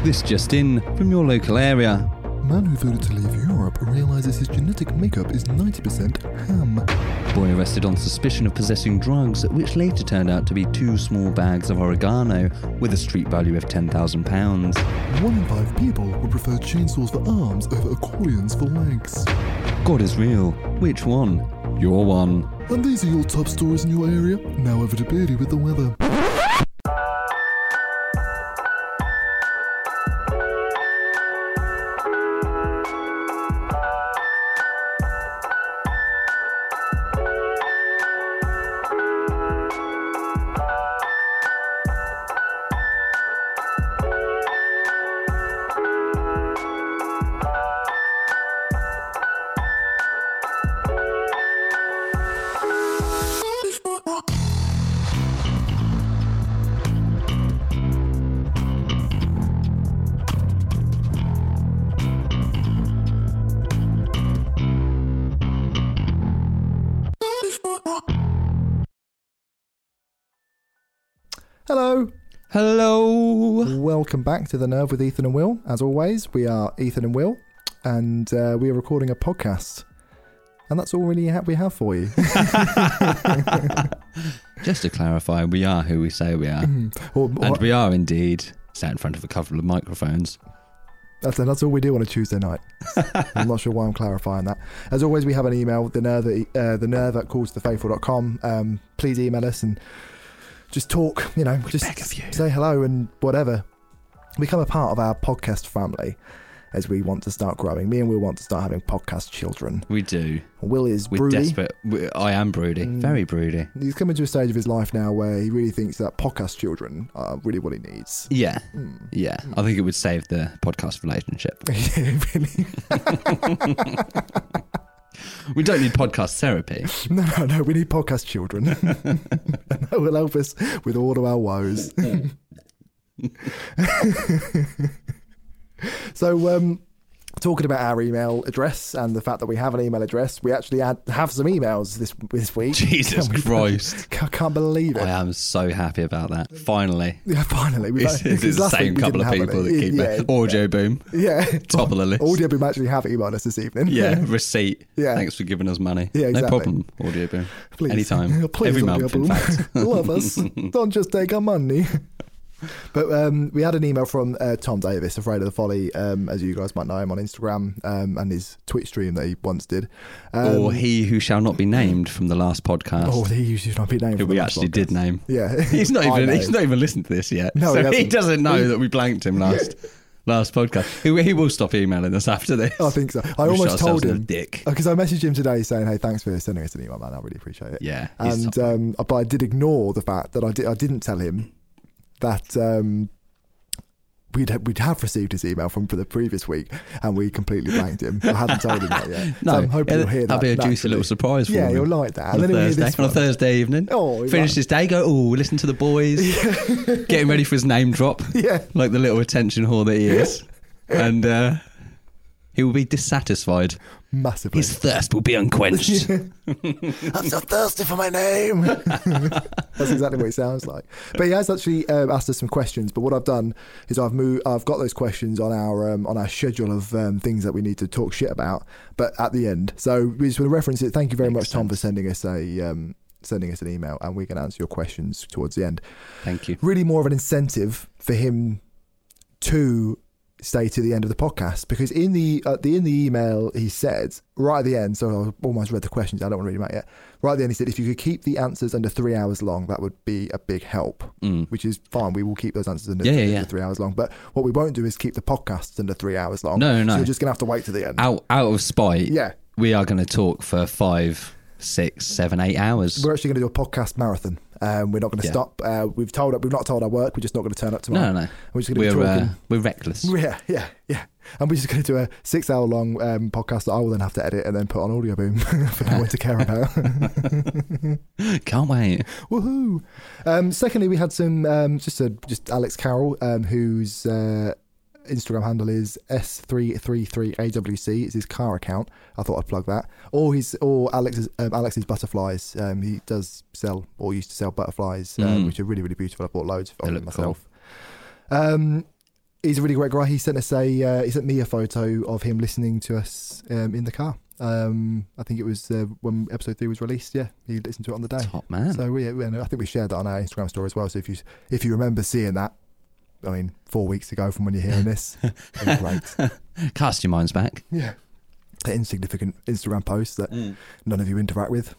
This just in from your local area. Man who voted to leave Europe realises his genetic makeup is 90% ham. Boy arrested on suspicion of possessing drugs, which later turned out to be 2 small bags of oregano with a street value of £10,000. 1 in 5 people would prefer chainsaws for arms over accordions for legs. God is real. Which one? Your one. And these are your top stories in your area. Now over to Beardy with the weather. Hello. Hello. Welcome back to The Nerve with Ethan and Will. As always, we are Ethan and Will, and we are recording a podcast. And that's all really we have for you. Just to clarify, we are who we say we are. And we are indeed sat in front of a couple of microphones. That's all we do on a Tuesday night. I'm not sure why I'm clarifying that. As always, we have an email, the nerve at callsthefaithful.com. Please email us and just talk, just say hello and whatever. Become a part of our podcast family as we want to start growing. Me and Will want to start having podcast children. We do. Will is We're broody. desperate. I am broody. Very broody. He's coming to a stage of his life now where he really thinks that podcast children are really what he needs. Yeah. Yeah. I think it would save the podcast relationship. Yeah, really. We don't need podcast therapy. No, we need podcast children. And that will help us with all of our woes. So, talking about our email address and the fact that we have an email address, we actually have some emails this week. Jesus Christ. I can't believe it. I am so happy about that. Finally. Yeah, finally. It's the same couple of people that keep it. Audio Boom. Yeah. Top of the list. Audio Boom actually have emailed us this evening. Yeah. Receipt. Yeah. Thanks for giving us money. Yeah, exactly. No problem, Audio Boom. Please. Anytime. Please, every Audio month, Boom. in fact. Love us. Don't just take our money. But we had an email from Tom Davis, Afraid of the Folly, as you guys might know him on Instagram, and his Twitch stream that he once did. Or He Who Shall Not Be Named from the last podcast. Or He Who Should Not Be Named. Who we actually did name. Yeah. He's not even listened to this yet. No, so he doesn't know that we blanked him last podcast. He will stop emailing us after this. I think so. I almost told him, dick, because I messaged him today saying, "Hey, thanks for sending us an email, man. I really appreciate it." Yeah. And but I did ignore the fact that I didn't tell him that we'd have received his email for the previous week, and we completely blanked him. I hadn't told him that yet. No, so I'm hoping you'll hear that. That'll be a juicy little surprise for him. Yeah, he'll like that. On a Thursday evening. Oh, finish his day, go, listen to the boys. Get him ready for his name drop. Yeah. Like the little attention whore that he is. And he will be dissatisfied. Massively. His thirst will be unquenched. I'm so thirsty for my name. That's exactly what it sounds like. But he has actually asked us some questions. But what I've done is I've got those questions on our schedule of things that we need to talk shit about, but at the end. So we just want to reference it. Thank you very much, Tom, for sending us an email, and we can answer your questions towards the end. Thank you. Really more of an incentive for him to stay to the end of the podcast, because in the email he said right at the end, so I almost read the questions, I don't want to read them out yet. Right at the end he said, if you could keep the answers under 3 hours long, that would be a big help. Which is fine, we will keep those answers under 3 hours long, but what we won't do is keep the podcasts under 3 hours long. No. So you're just going to have to wait to the end. Out of spite, yeah, we are going to talk for 5, 6, 7, 8 hours. We're actually going to do a podcast marathon. We're not going to stop. We've not told our work. We're just not going to turn up tomorrow. No. We're just going to be talking. We're reckless. Yeah. And we're just going to do a 6 hour long podcast that I will then have to edit and then put on Audio Boom for no one to care about. Can't wait. Woohoo! Secondly, we had some just Alex Carroll, whose Instagram handle is S333AWC. It's his car account. I thought I'd plug that. Or Alex's butterflies. He does sell, or used to sell butterflies, which are really, really beautiful. I bought loads of them myself. Cool. He's a really great guy. He sent us he sent me a photo of him listening to us in the car. I think it was when episode 3 was released. Yeah, he listened to it on the day. Top man. So I think we shared that on our Instagram story as well. So if you remember seeing that, I mean, 4 weeks ago from when you're hearing this, it was great. Cast your minds back. Yeah, the insignificant Instagram post that none of you interact with.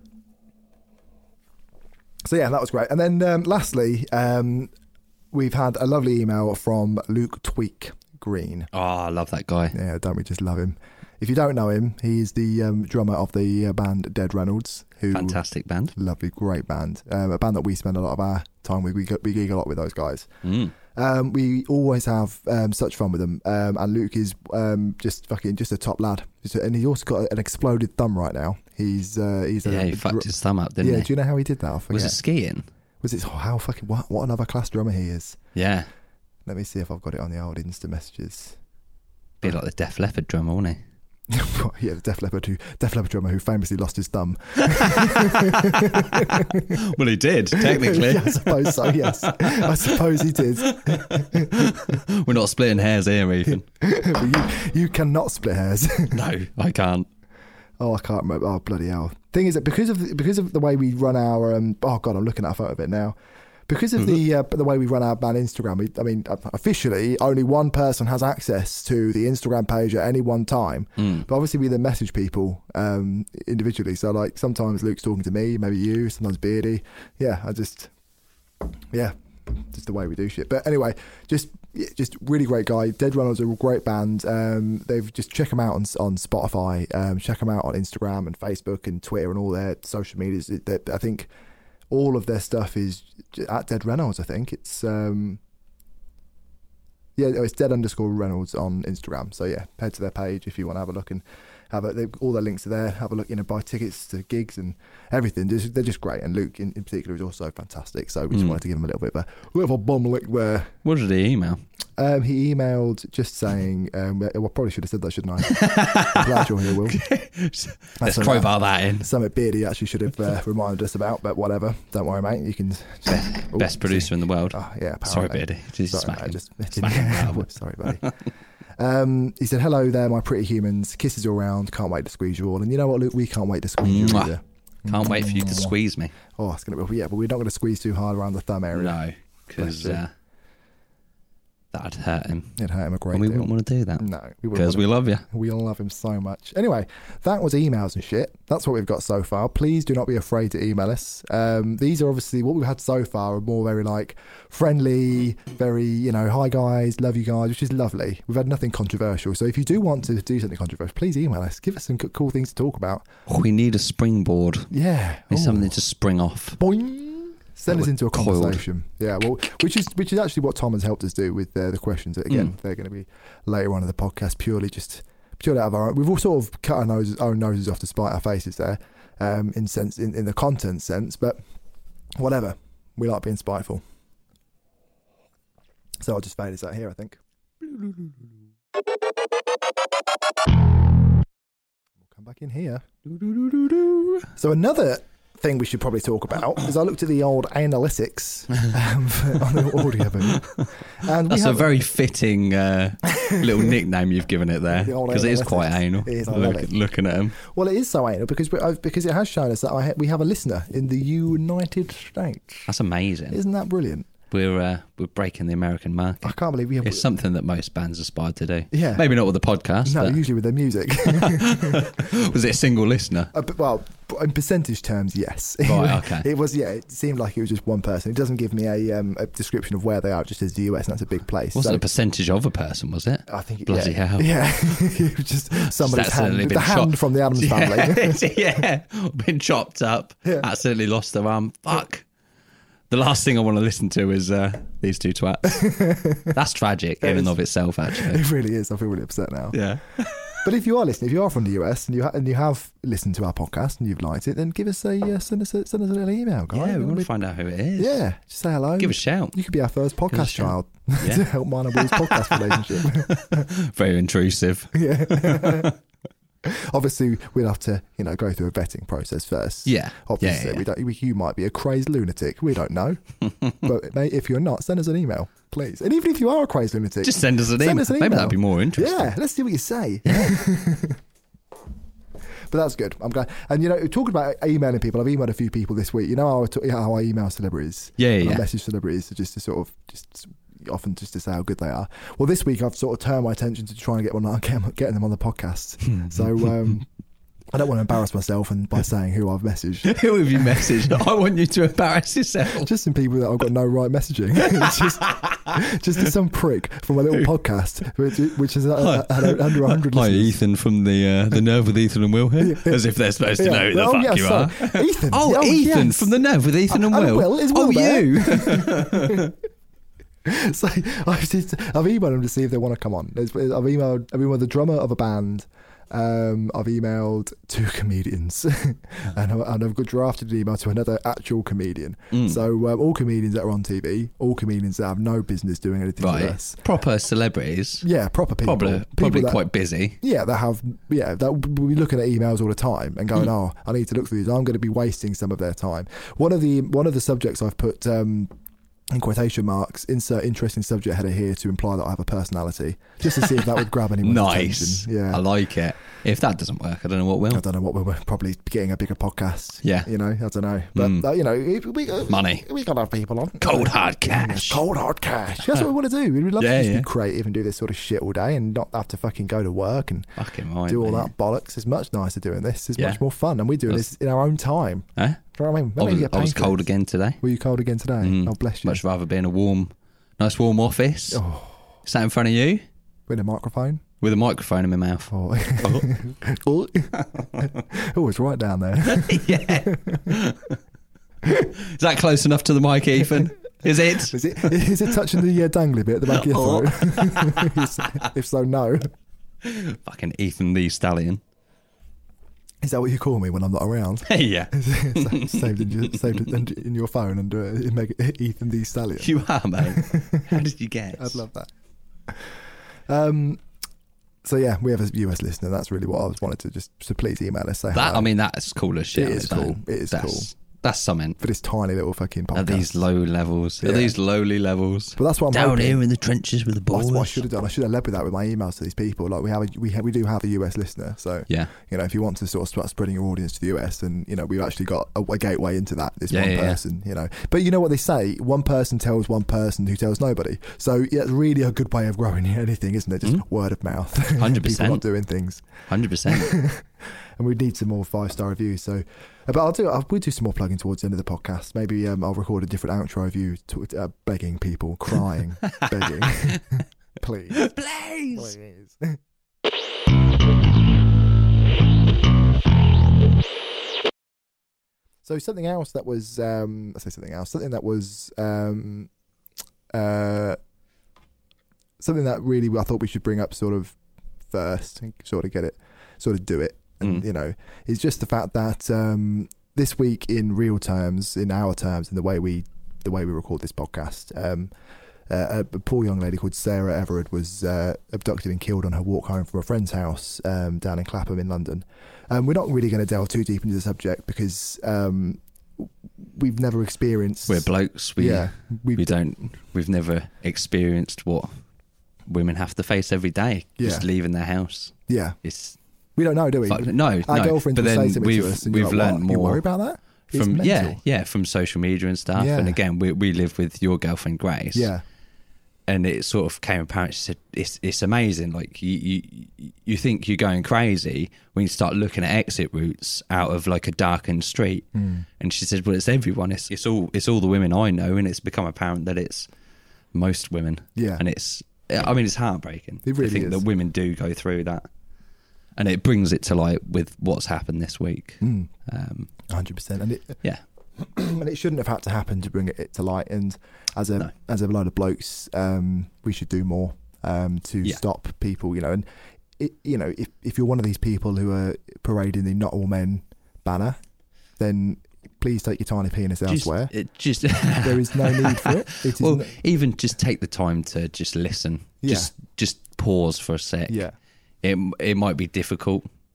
So yeah, that was great. And then lastly, we've had a lovely email from Luke Tweak Green. Oh, I love that guy. Yeah, don't we just love him? If you don't know him, he's the drummer of the band Dead Reynolds. Fantastic band. Lovely, great band. A band that we spend a lot of our time with. We gig a lot with those guys. We always have such fun with them. And Luke is just a top lad. And he's also got an exploded thumb right now. He fucked his thumb up, didn't he? Yeah, do you know how he did that? I forget. Was it skiing? What another class drummer he is. Yeah. Let me see if I've got it on the old Insta messages. Be like the Def Leppard drummer, wouldn't he? Yeah, the Def Leppard drummer who famously lost his thumb. Well, he did, technically. Yeah, I suppose so, yes. I suppose he did. We're not splitting hairs here, Ethan. you cannot split hairs. No, I can't. Oh, I can't remember. Oh, bloody hell. Thing is that because of the way we run our... oh, God, I'm looking at a photo of it now. Because of the way we run our band Instagram, officially, only one person has access to the Instagram page at any one time. But obviously, we then message people individually. So, like, sometimes Luke's talking to me, maybe you, sometimes Beardy. Yeah, just the way we do shit. But anyway, just really great guy. Dead Reynolds are a great band. They've just check them out on Spotify. Check them out on Instagram and Facebook and Twitter and all their social medias. I think all of their stuff is at Dead Reynolds. I think it's it's Dead_Reynolds on Instagram. So yeah, head to their page if you want to have a look and all their links are there. Have a look, buy tickets to gigs and everything. They're just great. And Luke in particular is also fantastic. So we just wanted to give him a little bit of a bum lick there. What did he email? He emailed just saying, I probably should have said that, shouldn't I? I'm glad you're here, Will. Let's crowbar that in. Something Beardy actually should have reminded us about, but whatever. Don't worry, mate. You can... Best producer in the world. Oh, yeah, apparently. Sorry, Beardy. Sorry, buddy. He said, hello there, my pretty humans. Kisses all round. Can't wait to squeeze you all. And you know what, Luke? We can't wait to squeeze you either. Can't wait for you to squeeze me. Oh, it's going to be... Yeah, but we're not going to squeeze too hard around the thumb area. No, because... that'd hurt him. It'd hurt him a great deal. deal. We wouldn't want to do that. No. Because we love you. We love him so much. Anyway, that was emails and shit. That's what we've got so far. Please do not be afraid to email us. These are obviously, what we've had so far are more very like friendly, very, hi guys, love you guys, which is lovely. We've had nothing controversial. So if you do want to do something controversial, please email us. Give us some cool things to talk about. We need a springboard. Yeah. Need something to spring off. Boing. Send us into a conversation. Yeah, well, which is actually what Tom has helped us do with the questions. Again, they're going to be later on in the podcast, purely out of our own. We've all sort of cut our own noses off to spite our faces there, in the content sense. But whatever, we like being spiteful. So I'll just fade this out here, I think. We'll come back in here. So another thing we should probably talk about is I looked at the old analytics on the audio book. And that's a very fitting little nickname you've given it there, because it is quite anal. It is, looking at him. Well, it is so anal because it has shown us that we have a listener in the United States. That's amazing. Isn't that brilliant? We're breaking the American market. I can't believe we have. It's something that most bands aspire to do. Yeah, maybe not with the podcast. No, usually with their music. Was it a single listener? Well, in percentage terms, yes. Right. Okay. It was. Yeah, it seemed like it was just one person. It doesn't give me a description of where they are. It just says the US, and that's a big place. Wasn't a percentage of a person, was it? I think. Bloody hell. Yeah, it was just somebody's hand. The hand from the Addams family. Yeah, been chopped up. Yeah. Absolutely lost their arm. Fuck. The last thing I want to listen to is these two twats. That's tragic in and of itself, actually. It really is. I feel really upset now. Yeah. But if you are listening, if you are from the US and you have listened to our podcast and you've liked it, then give us send us a little email, guys. Yeah, we want to find out who it is. Yeah, just say hello. Give a shout. You could be our first podcast child to help mine and Will's podcast relationship. Very intrusive. Yeah. Obviously, we'll have to, go through a vetting process first. Yeah. Obviously, Yeah. you might be a crazed lunatic. We don't know. But mate, if you're not, send us an email, please. And even if you are a crazy lunatic, Just send us an email. Maybe that'd be more interesting. Yeah, let's see what you say. But that's good. I'm glad. And talking about emailing people, I've emailed a few people this week. How I email celebrities. Yeah. I message celebrities just to sort of often just to say how good they are. Well, this week I've sort of turned my attention to trying to getting them on the podcast. So I don't want to embarrass myself and by saying who I've messaged. Who have you messaged? I want you to embarrass yourself. Just some people that I've got no right messaging. It's just some prick from a little podcast which has had under 100 Hi, listeners. Ethan from the Nerve with Ethan and Will here. As if they're supposed to know who the fuck you are. Ethan. Oh, Ethan yes. from the Nerve with Ethan and Will. Will is Will there. You. So I've emailed them to see if they want to come on. I've emailed the drummer of a band. I've emailed 2 comedians and I've got drafted an email to another actual comedian. So all comedians that are on TV, all comedians that have no business doing anything with us. Proper celebrities. Yeah, proper people. Probably that, quite busy. Yeah, that will be looking at emails all the time and going, oh, I need to look through these. I'm going to be wasting some of their time. One of the subjects I've put in quotation marks, insert interesting subject header here to imply that I have a personality, just to see if that would grab anyone's attention. Yeah, I like it. If that doesn't work, I don't know what will. I don't know what we're probably getting a bigger podcast. Yeah, I don't know, but money. We gotta have people on. Cold hard cash. Cold hard cash. That's what we want to do. We'd love to just Yeah. be creative and do this sort of shit all day and not have to fucking go to work and do all that bollocks. It's much nicer doing this. It's much more fun, and we're doing this in our own time. Eh? Do you know what I mean? I was cold again today. Were you cold again today? Oh, bless you. Much rather be in a nice warm office. Sat in front of you. With a microphone. With a microphone in my mouth. Oh, it's right down there. Yeah. Is that close enough to the mic, Ethan? Is it? Is it touching the dangly bit at the back of your throat? If so, no. Fucking Ethan the Stallion. Is that what you call me when I'm not around? Yeah. saved in your phone and Ethan the Stallion. You are, mate. How did you guess? I'd love that. So yeah, we have a US listener. That's really what I was wanted to so please email us. Say that. hello. I mean, that's cool as shit. It is cool. It is cool. That's something. For this tiny little fucking podcast. At these low levels. At these lowly levels. But that's what I'm down hoping. here in the trenches with the boys. That's what I should have done. I should have led with that with my emails to these people. Like we do have a US listener. So yeah, if you want to sort of start spreading your audience to the US, then we've actually got a gateway into that. This one person. But you know what they say? One person tells one person who tells nobody. So yeah, it's really a good way of growing anything, isn't it? Just word of mouth. 100%. People not doing things. 100%. And we need some more 5-star reviews. So, but we'll do some more plugging towards the end of the podcast. Maybe I'll record a different outro of you begging people, crying, begging, please. So something else that was, something that really I thought we should bring up sort of first and sort of do it. And is just the fact that this week, in real terms, in our terms, in the way we record this podcast, a poor young lady called Sarah Everard was abducted and killed on her walk home from a friend's house down in Clapham in London. We're not really going to delve too deep into the subject because we've never experienced. We're blokes. We've never experienced what women have to face every day. Just leaving their house. Yeah. We don't know, do we? No. Our girlfriends will say something to us and we've learned more. You worry about that? From social media and stuff. Yeah. And again, we live with your girlfriend Grace. Yeah. And it sort of came apparent. She said, "It's amazing. Like you think you're going crazy when you start looking at exit routes out of like a darkened street." And she said, "Well, it's everyone. It's all the women I know, and it's become apparent that it's most women. Yeah, and it's heartbreaking. It really I think is. that women do go through that." And it brings it to light with what's happened this week. 100%. And and it shouldn't have had to happen to bring it to light. And as a load of blokes, we should do more to stop people. And if you're one of these people who are parading the "not all men" banner, then please take your tiny penis elsewhere. There is no need for it. Even just take the time to just listen. Yeah. Just pause for a sec. Yeah. It might be difficult.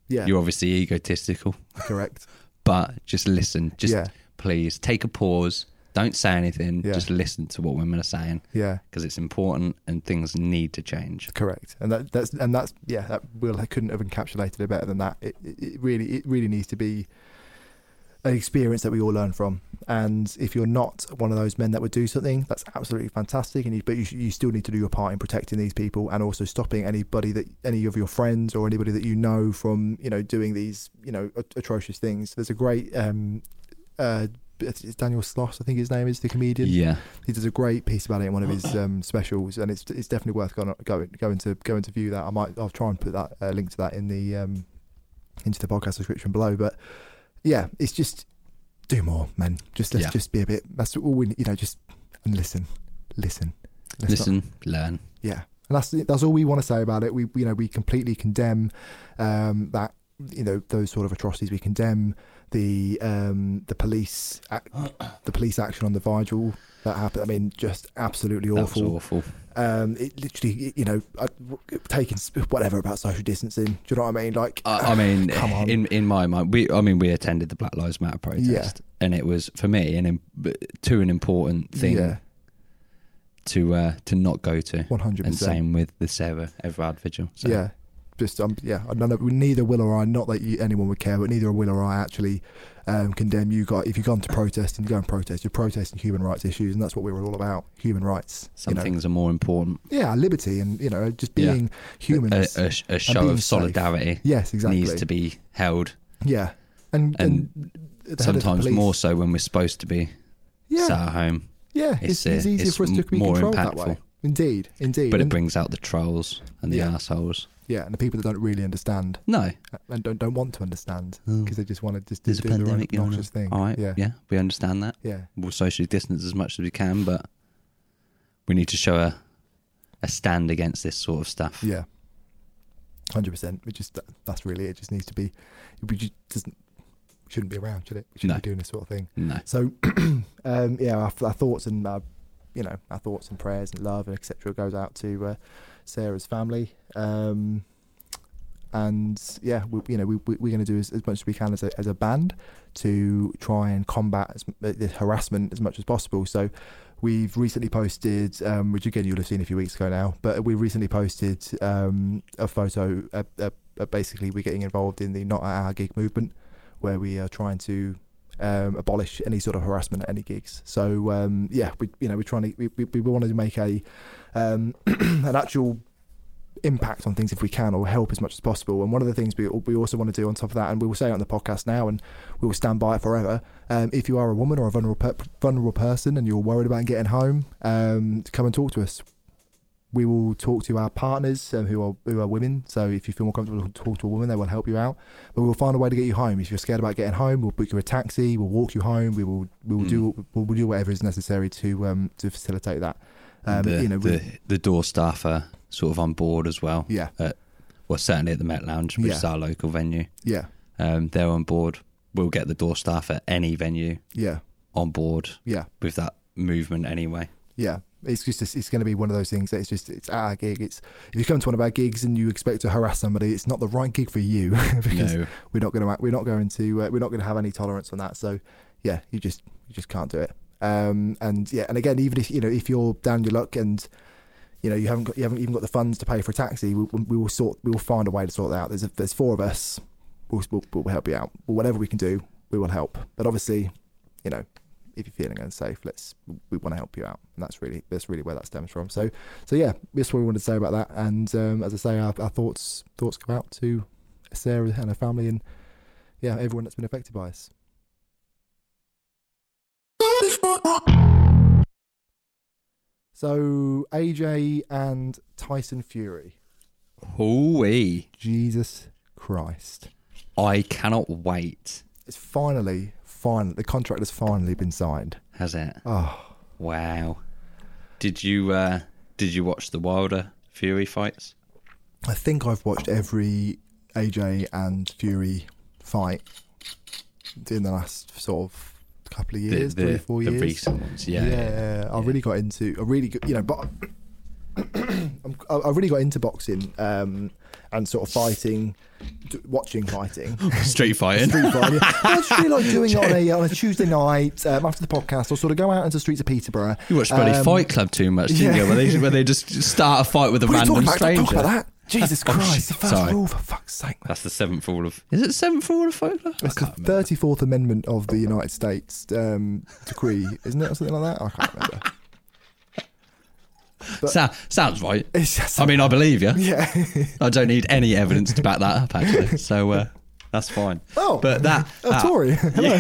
Yeah. You're obviously egotistical, Correct. but just listen. Just Yeah. please take a pause. Don't say anything. Yeah. Just listen to what women are saying, Yeah. because it's important and things need to change. Correct. And that's yeah, that Will couldn't have encapsulated it better than that. It really needs to be an experience that we all learn from. And if you're not one of those men that would do something, that's absolutely fantastic. But you still need to do your part in protecting these people, and also stopping any of your friends or anybody that you know from, doing these, atrocious things. There's a great, it's Daniel Sloss, I think his name is, the comedian. Yeah. He does a great piece about it in one of his specials, and it's definitely worth going to view that. I'll try and put that link to that in the into the podcast description below. But yeah, it's just do more, men. Let's just be a bit. That's all we just and listen. Learn. Yeah, and that's all we want to say about it. We completely condemn that. Those sort of atrocities. We condemn the police action on the vigil that happened. I mean, just absolutely awful. That was awful. It literally, taking whatever about social distancing. Do you know what I mean? Like, I mean, come on. in my mind, we attended the Black Lives Matter protest, and it was for me an important thing to not go to. 100%. And same with the Sarah Everard vigil. So. Yeah. Neither Will or I, not that anyone would care, but neither Will or I actually condemn you guys. If you've gone to protest and you go and protest, you're protesting human rights issues, and that's what we were all about, human rights. Some things are more important. Yeah, liberty and, just being humans. A show of solidarity. Safe. Yes, exactly. Needs to be held. Yeah. And sometimes more so when we're supposed to be sat at home. Yeah, it's easier for us to be more controlled impactful. that way. Indeed. But it brings out the trolls and the assholes. Yeah, and the people that don't really understand. No. And don't want to understand, because they just want to do There's a pandemic their own obnoxious thing. All right, yeah, we understand that. Yeah. We'll socially distance as much as we can, but we need to show a stand against this sort of stuff. Yeah. 100%. That's really it. It just needs to be, shouldn't be around, should it? We shouldn't be doing this sort of thing. No. So, our thoughts and, our thoughts and prayers and love and etc. goes out to Sarah's family. And we're going to do as much as we can as a band to try and combat the harassment as much as possible. So we've recently posted, which again you'll have seen a few weeks ago now, but we recently posted a photo. Basically, we're getting involved in the Not at Our Gig movement, where we are trying to abolish any sort of harassment at any gigs. So we're trying to we wanted to make an actual impact on things if we can, or help as much as possible. And one of the things we also want to do on top of that, and we will say it on the podcast now, and we will stand by it forever, if you are a woman or a vulnerable person and you're worried about getting home, come and talk to us. We will talk to our partners who are women. So if you feel more comfortable to talk to a woman, they will help you out. But we'll find a way to get you home. If you're scared about getting home, we'll book you a taxi. We'll walk you home. We will do whatever is necessary to facilitate that. The door staff are sort of on board as well. Yeah. Certainly at the Met Lounge, which is our local venue. Yeah. They're on board. We'll get the door staff at any venue. Yeah. On board. Yeah. With that movement anyway. Yeah. It's going to be one of those things that it's our gig. If you come to one of our gigs and you expect to harass somebody, it's not the right gig for you, because we're not going to have any tolerance on that. So yeah, you just can't do it. And again, even if you're down your luck and you haven't even got the funds to pay for a taxi, we will find a way to sort that out. There's four of us. We'll help you out. But whatever we can do, we will help. But obviously, if you're feeling unsafe, we want to help you out, and that's really where that stems from. So yeah, that's what we wanted to say about that. And as I say, our thoughts go out to Sarah and her family, and everyone that's been affected by us. So AJ and Tyson Fury. Hooey. Jesus Christ. I cannot wait. It's finally, the contract has finally been signed. Has it? Oh. Wow. Did you watch the Wilder Fury fights? I think I've watched every AJ and Fury fight in the last sort of couple of years, 3 or 4 years. The recent ones, yeah. I really got into, but I really got into boxing and sort of fighting watching fighting. Street fighting. Street fighting. Yeah. I just really like doing it on a Tuesday night after the podcast. I'll sort of go out into the streets of Peterborough. You watched bloody Fight Club too much, didn't you? Where they just start a fight with a random stranger. Don't talk about that. Jesus Christ, the first rule, for fuck's sake. That's the 7th rule of... Is it the 7th rule of Fight Club? It's the 34th Amendment of the United States decree, isn't it? Or something like that? I can't remember. Sounds right. Just, I mean, I believe you. Yeah. I don't need any evidence to back that up, actually. So that's fine. Oh, but Tory. Hello.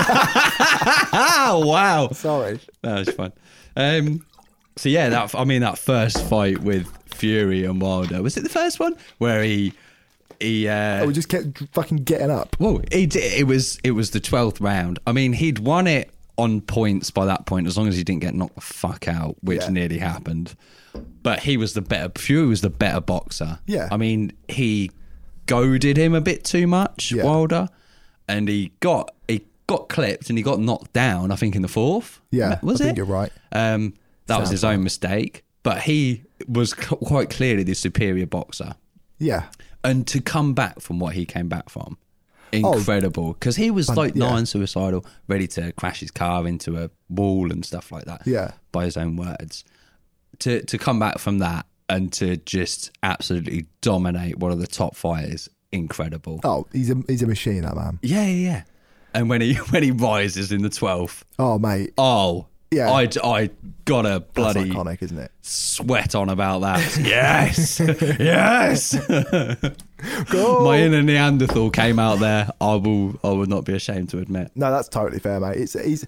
Oh, wow. Sorry. That was fun. So yeah, that first fight with Fury and Wilder, was it the first one where we just kept fucking getting up? Well, it was the 12th round. I mean, he'd won it on points by that point, as long as he didn't get knocked the fuck out, which nearly happened. But Fury was the better boxer. Yeah. I mean, he goaded him a bit too much, Wilder, and he got clipped and he got knocked down, I think, in the 4th. Yeah, I think you're right. That was his own mistake, but he was quite clearly the superior boxer. Yeah. And to come back from what he came back from, incredible. Because he was non-suicidal, ready to crash his car into a wall and stuff like that. Yeah. By his own words. To come back from that and to just absolutely dominate one of the top fighters, incredible. Oh, he's a machine, that man. Yeah. And when he rises in the 12th. Oh, mate. Oh, yeah. I got a bloody... That's iconic, isn't it? Sweat on about that. Yes! Yes! Go. My inner Neanderthal came out there. I would not be ashamed to admit. No, that's totally fair, mate.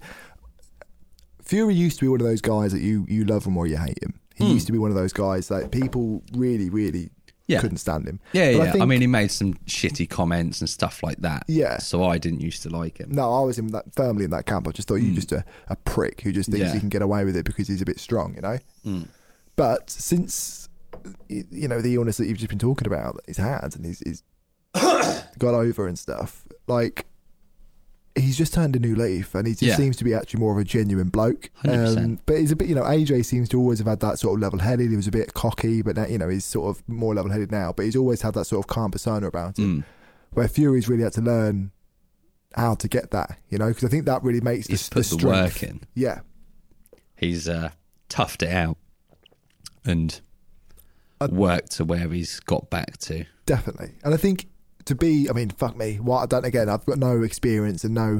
Fury used to be one of those guys that you love him or you hate him. He used to be one of those guys that people really, really couldn't stand him. Yeah. I mean, he made some shitty comments and stuff like that. Yeah. So I didn't used to like him. No, I was firmly in that camp. I just thought you're just a prick who just thinks he can get away with it because he's a bit strong, you know? But since, you know, the illness that you've just been talking about that he's had and he's got over and stuff, like, he's just turned a new leaf and he just seems to be actually more of a genuine bloke. 100%. But he's a bit, you know, AJ seems to always have had that sort of level-headed. He was a bit cocky, but now, you know, he's sort of more level-headed now. But he's always had that sort of calm persona about him. Where Fury's really had to learn how to get that, you know, because I think that really makes he's the put the strength. work in. Yeah. He's toughed it out and worked to where he's got back to. Definitely. And I think fuck me. I've got no experience and no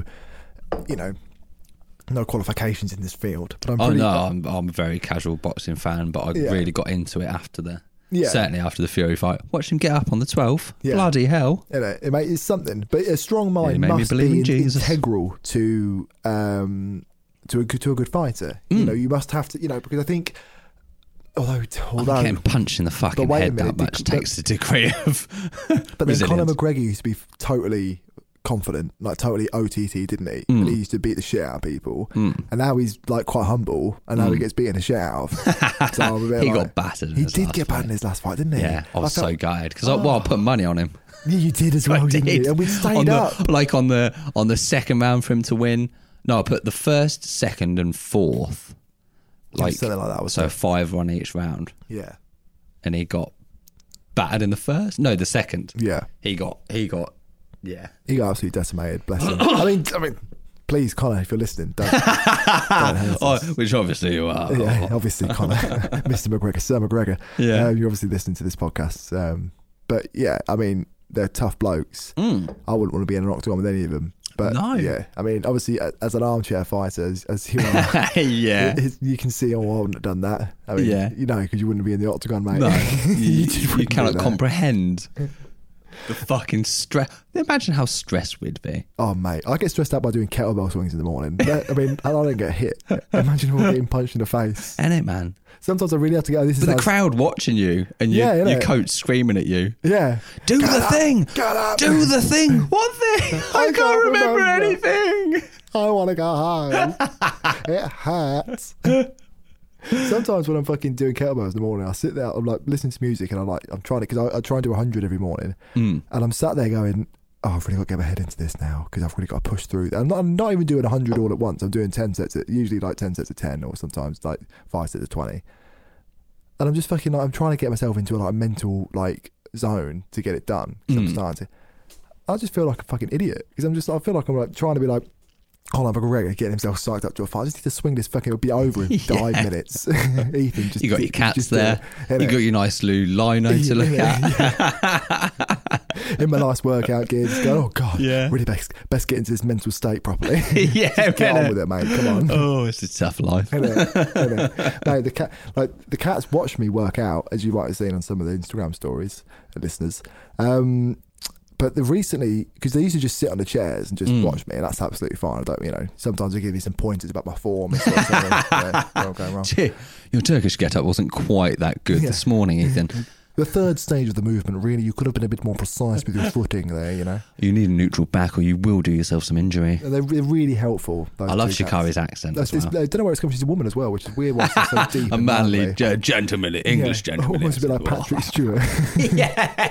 qualifications in this field. But I'm a very casual boxing fan, but I really got into it after certainly after the Fury fight. Watch him get up on the 12th. Yeah. Bloody hell. You know, it's something. But a strong mind must be integral to a good fighter. You know, you must have to, you know, because I think although getting punched in the fucking head that much takes a degree of but then Conor McGregor used to be totally confident, like totally OTT, didn't he? And he used to beat the shit out of people, and now he's like quite humble, and now he gets beaten the shit out of. So I'm a bit he got battered. He did get battered in his last fight, didn't he? Yeah, I was so gutted because I put money on him. Yeah, you did as well, didn't you? And we stayed up like on the second round for him to win. No, I put the first, second, and fourth. Something like that. Was so 5 on each round. Yeah. And he got battered in the first? No, the second. Yeah. He got yeah. He got absolutely decimated, bless him. I mean, please, Conor, if you're listening, don't hate us. Which obviously you are. Yeah, obviously, Conor. Mr. McGregor, Sir McGregor. Yeah. You're obviously listening to this podcast. But yeah, I mean, they're tough blokes. I wouldn't want to be in an octagon with any of them. But yeah, I mean, obviously, as an armchair fighter, as you are, you can see, I wouldn't have done that. I mean, you know, because you wouldn't be in the octagon, mate. No, you cannot comprehend the fucking stress. Imagine how stressed we'd be. Oh, mate, I get stressed out by doing kettlebell swings in the morning. I mean, I don't get hit. Imagine all getting punched in the face. Ain't it, man? Sometimes I really have to go. This is the crowd watching you and your coach screaming at you. Yeah, do the thing. Get up. Do the thing. What thing? I can't remember anything. I want to go home. It hurts. Sometimes when I'm fucking doing kettlebells in the morning, I sit there, I'm like listening to music, and I'm trying to, because I try and do 100 every morning, and I'm sat there going, oh, I've really got to get my head into this now because I've really got to push through. I'm not even doing 100 all at once. I'm doing 10 sets, usually like 10 sets of 10, or sometimes like 5 sets of 20. And I'm just fucking like, I'm trying to get myself into a like mental like zone to get it done. I'm starting to, I just feel like a fucking idiot because I feel like I'm like trying to be like Conor McGregor getting himself psyched up to a fight. I just need to swing this fucking. It'll be over in 5 minutes. Ethan, just you got your cats there. You got your nice little lino to look at. In my nice workout gear, just go. Oh god, Yeah. really best get into this mental state properly. Yeah, Just get on with it, mate. Come on. Oh, it's a tough life. Mate, the cats watch me work out, as you might have seen on some of the Instagram stories, listeners. But recently, because they used to just sit on the chairs and just watch me, and that's absolutely fine. I don't, sometimes I give you some pointers about my form and sort of where I'm going wrong. Gee, your Turkish get-up wasn't quite that good this morning, Ethan. The third stage of the movement, really, you could have been a bit more precise with your footing there, You need a neutral back or you will do yourself some injury. And they're really helpful. I love Shikari's accent as well. I don't know where it's coming from. She's a woman as well, which is weird. Why it's so deep. A manly gentleman, English gentleman. Almost a bit like Patrick Stewart. Yeah.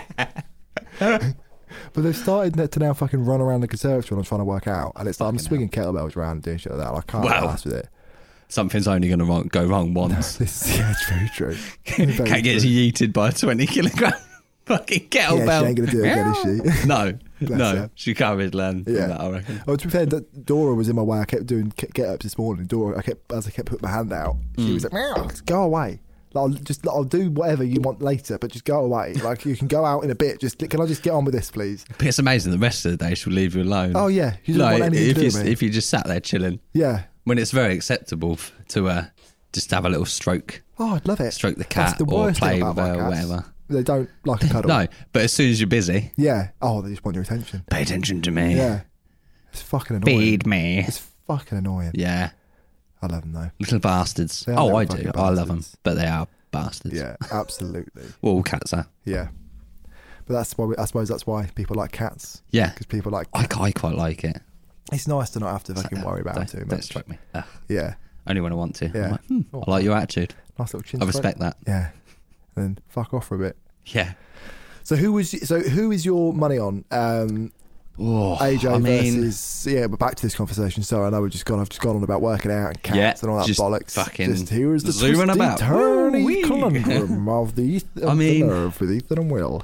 But they've started to now fucking run around the conservatory when I'm trying to work out. And it's like I'm swinging kettlebells around and doing shit like that. I can't be arsed with it. Something's only going to go wrong once. Yeah, it's very true. Can't get yeeted by a 20 kilogram fucking kettlebell. Yeah, she ain't going to do it again, is she? No. Her. She can't learn from that, I reckon. Oh, to be fair, Dora was in my way. I kept doing get-ups this morning. Dora, as I kept putting my hand out, she was like, meow, go away. I'll do whatever you want later, but just go away. Like, you can go out in a bit. Can I just get on with this, please? It's amazing. The rest of the day she'll leave you alone. Oh, yeah. You don't want anything to do with me. If you just sat there chilling. Yeah. When it's very acceptable to just have a little stroke. Oh, I'd love it. Stroke the cat the or worst play thing with about her my or cats. whatever. They don't like a cuddle. No, but as soon as you're busy. Yeah. Oh, they just want your attention. Pay attention to me. Yeah. It's fucking annoying. Feed me. It's fucking annoying. Yeah. I love them though. Little bastards. They are Oh, little I fucking do. I love them. bastards. But they are bastards. Yeah, absolutely. Well, all cats are. Yeah. But that's why I suppose that's why people like cats. Yeah. Because people like I quite like it. It's nice to not have to fucking worry about them Don't- too Don't much. strike me. Ugh. Yeah. Only when I want to. Yeah. I'm like, I like your attitude. Nice little chin I stroke. respect that. Yeah. And then fuck off for a bit. Yeah. So who is your money on? Oh, AJ versus but back to this conversation. Sorry, I know I've just gone on about working out and cats and all that just bollocks. fucking here is the zooming twisty about. turny Woo-wee. conundrum of the nerve with Ethan and Will.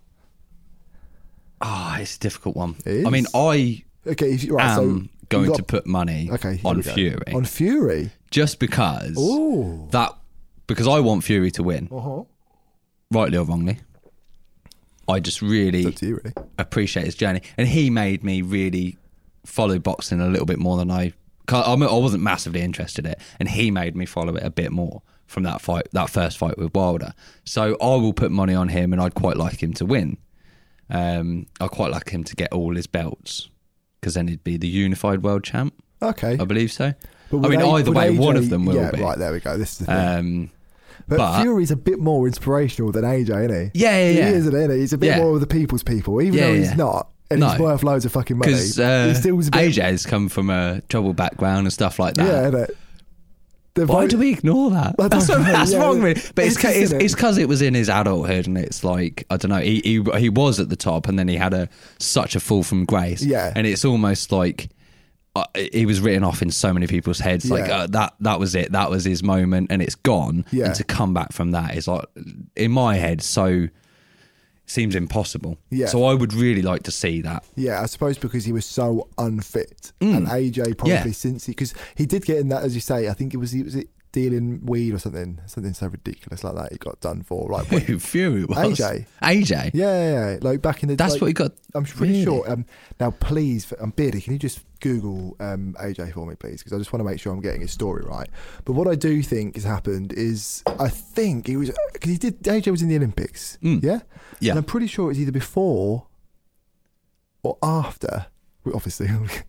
It's a difficult one. It I mean, is. I Okay, am you going got- to put money Okay, here on we go. Fury. On Fury? Just because Ooh. because I want Fury to win, Uh-huh. rightly or wrongly. I just It's really up to you, really. appreciate his journey, and he made me really follow boxing a little bit more than I wasn't massively interested in it, and he made me follow it a bit more from that first fight with Wilder. So I will put money on him, and I'd quite like him to win. I'd quite like him to get all his belts, because then he'd be the unified world champ. Okay. I believe so. But I mean, either would way, one AJ of them will yeah, be. right, there we go. This is the thing. But Fury's a bit more inspirational than AJ, isn't he? Yeah. He is, isn't he? He's a bit more of the people's people, even though he's not. And he's worth loads of fucking money. Because he still was a bit, AJ's come from a troubled background and stuff like that. yeah, innit? Why do we ignore that? I don't know, That's yeah. wrong, really. But It's just, it's isn't it? because it was in his adulthood, and it's like, I don't know. He was at the top, and then he had such a fall from grace. Yeah. And it's almost like he was written off in so many people's heads. Yeah. Like that was it. That was his moment, and it's gone. Yeah. And to come back from that is like, in my head, seems impossible. Yeah. So I would really like to see that. Yeah, I suppose because he was so unfit, and AJ probably since because he did get in that, as you say. I think was it dealing weed or something so ridiculous like that. He got done for like Who Fury was? AJ. Yeah, like back in the. That's like, what he got. I'm pretty really? sure. Now, please, Beardy, can you just Google AJ for me, please? Because I just want to make sure I'm getting his story right. But what I do think has happened is I think he was because AJ was in the Olympics. Yeah. Yeah. And I'm pretty sure it was either before or after. Well, obviously.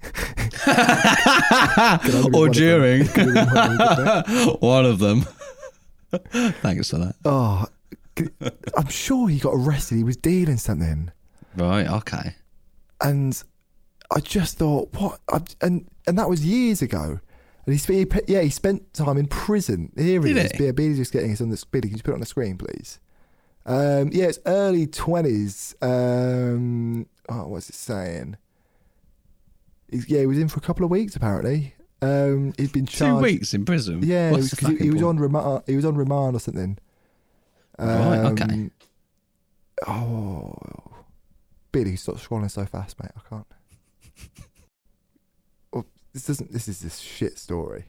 Or during. One of them. Thanks for that. Oh, I'm sure he got arrested. He was dealing something. Right, okay. And I just thought, what? And that was years ago. And he spent time in prison. Here it is. Beardy's just getting us on the Beardy, can you put it on the screen, please? It's early 20s. What's it saying? He was in for a couple of weeks apparently. He'd been charged 2 weeks in prison. Yeah, What's the because he fucking was point? on remand. He was on remand or something. Right, okay. Oh, speed. You stop scrolling so fast, mate. I can't. Well, this is this shit story.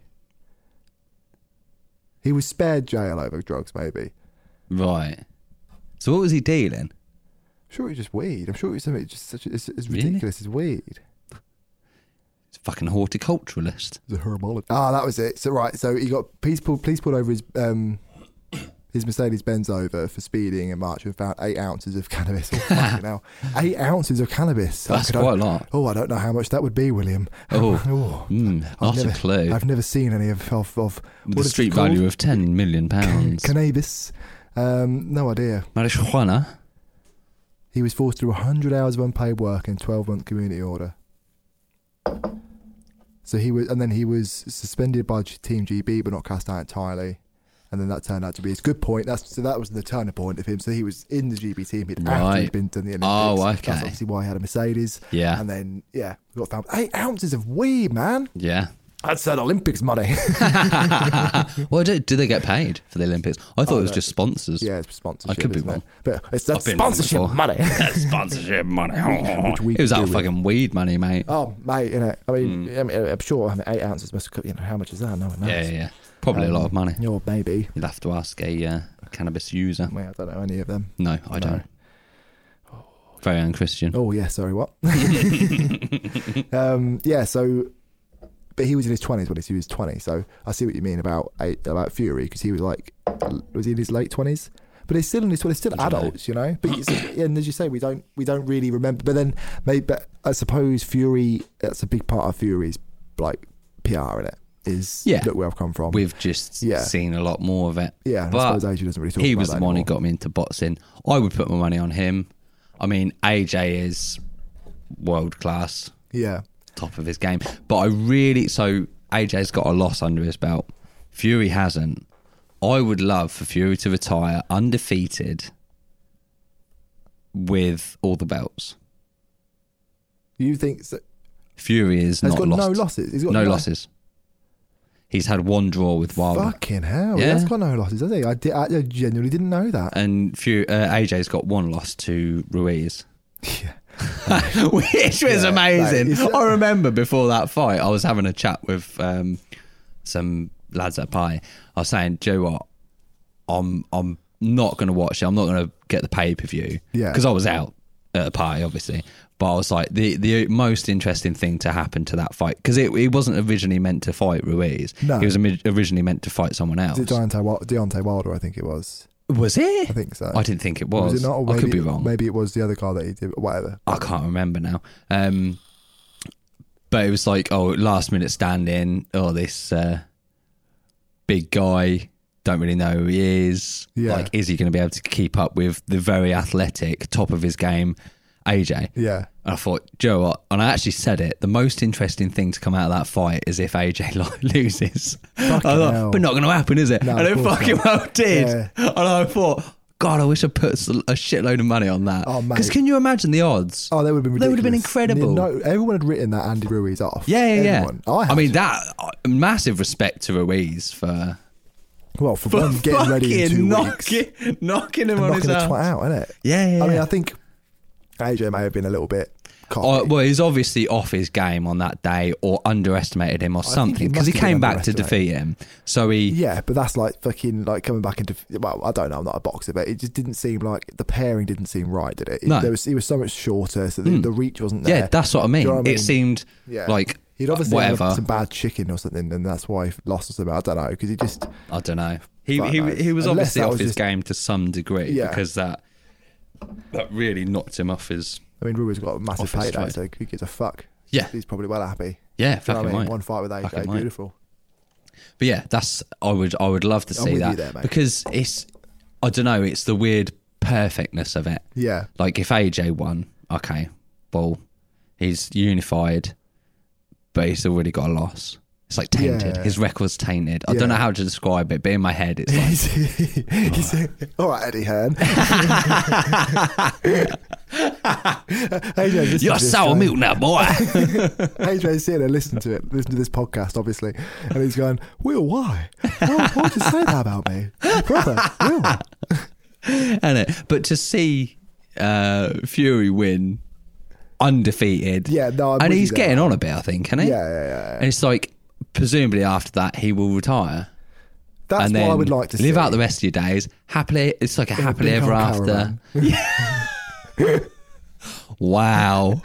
He was spared jail over drugs, maybe. Right. So what was he dealing? I'm sure it was just weed. I'm sure it was something just such as Really? ridiculous as weed. He's a fucking horticulturalist. The herbologist. Ah, that was it. So right, so he got police pulled over his Mercedes Benz over for speeding in March and found 8 ounces of cannabis. Oh, fucking hell. 8 ounces of cannabis. That's quite a lot. Oh, I don't know how much that would be, William. Oh, not a clue. I've never seen any of The street value of £10 million. Cannabis. No idea. Marijuana. He was forced through 100 hours of unpaid work and 12-month community order. So he was suspended by Team GB but not cast out entirely. And then that turned out to be his good point. That was the turning point of him. So he was in the GB team after he'd been to the Olympics. Oh, okay. That's obviously why he had a Mercedes. Yeah. And then, we got found 8 ounces of weed, man. Yeah. That's that Olympics money. Well, do they get paid for the Olympics? I thought it was just sponsors. Yeah, it's sponsorship. I could be isn't it? wrong. But it's that I've been sponsorship wrong money. Sponsorship money. Which we It was could that do fucking weed money, mate. Oh, mate, I mean, I'm sure 8 ounces must, how much is that? No one knows. Yeah. Probably a lot of money. Or maybe. You'll have to ask a cannabis user. Wait, I don't know any of them. No, I don't. Very unchristian. Oh, yeah, sorry, what? But he was in his 20s when he was 20, so I see what you mean about Fury, because he was was he in his late 20s? But he's still in his 20s, still adults, you know? But and as you say, we don't really remember. But then, but I suppose Fury, that's a big part of Fury's, like, PR in it. Look where I've come from. We've just seen a lot more of it. Yeah, and but I suppose AJ doesn't really talk he about was that the one who anymore. got me into boxing. I would put my money on him. I mean, AJ is world class, Yeah. top of his game. But so AJ's got a loss under his belt. Fury hasn't. I would love for Fury to retire undefeated with all the belts. You think so? Fury is He's not got lost. no losses. He's got no losses. He's had one draw with Wilder. Fucking hell. Yeah. He has got no losses, has he? I genuinely didn't know that. And AJ's got one loss to Ruiz. Yeah. Which was amazing. Mate, I remember before that fight, I was having a chat with some lads at Pie. I was saying, "Do you know what? I'm not going to watch it. I'm not going to get the pay-per-view." Yeah. Because I was out at a party, obviously. But I was like, the most interesting thing to happen to that fight, because it wasn't originally meant to fight Ruiz. No. He was originally meant to fight someone else. Is it Deontay Wilder, I think it was. Was it? I think so. I didn't think it was. Was it not? Or I maybe, could be wrong. Maybe it was the other guy that he did, whatever. I can't remember now. But it was like, last minute stand in. This big guy, don't really know who he is. Yeah. Like, is he going to be able to keep up with the very athletic, top of his game AJ? Yeah. And I thought, do you know what? And I actually said it. The most interesting thing to come out of that fight is if AJ loses. Fucking hell. But not going to happen, is it? No, and of it course fucking not. well did. Yeah. And I thought, God, I wish I put a shitload of money on that. Oh, mate. Because can you imagine the odds? Oh, they would have been ridiculous. They would have been incredible. No, everyone had written that Andy Ruiz off. Yeah. Everyone. I mean, that massive respect to Ruiz for Well, for one, getting ready in 2 weeks. knocking him And on his knocking the ass. twat out, innit? Yeah. I mean, I think AJ may have been a little bit cocky. Well, he's obviously off his game on that day, or underestimated him, or think something, he because he must have came been back to defeat him. So he, Yeah, but that's like fucking like coming back into. Well, I don't know. I'm not a boxer, but it just didn't seem like the pairing didn't seem right, did it? No. He was so much shorter, so the reach wasn't there. yeah, that's what I mean. Do you know what I mean? It seemed Yeah. like He'd obviously whatever. had some bad chicken or something, and that's why he lost or something. I don't know, because he just. I don't know. He Fuck knows. was Unless obviously that off was his just- game to some degree, Yeah. because that really knocked him off his. I mean, Ruiz got a massive Off his payday, stride. so who gives a fuck? Yeah. He's probably well happy. Yeah, You know fucking what I mean? right. One fight with AJ, Fucking right. beautiful. But yeah, I would love to I'm see with you that there, mate. because I don't know, it's the weird perfectness of it. Yeah. Like if AJ won, okay, well, he's unified, but he's already got a loss. It's like tainted. Yeah. His record's tainted. I Yeah. don't know how to describe it, but in my head, it's like He's all right, Eddie Hearn. AJ, you're sour milk now, boy. AJ's sitting there listening to this podcast, obviously, and he's going, Will, why? Why would you say that about me? Brother, Will. But to see Fury win undefeated. Yeah, no, I'm and with he's you there. getting on a bit, I think, isn't he? Yeah. And it's like, presumably after that, he will retire. That's and what then I would like to live see. out the rest of your days happily. It's like a happily big ever old after. caravan. Wow.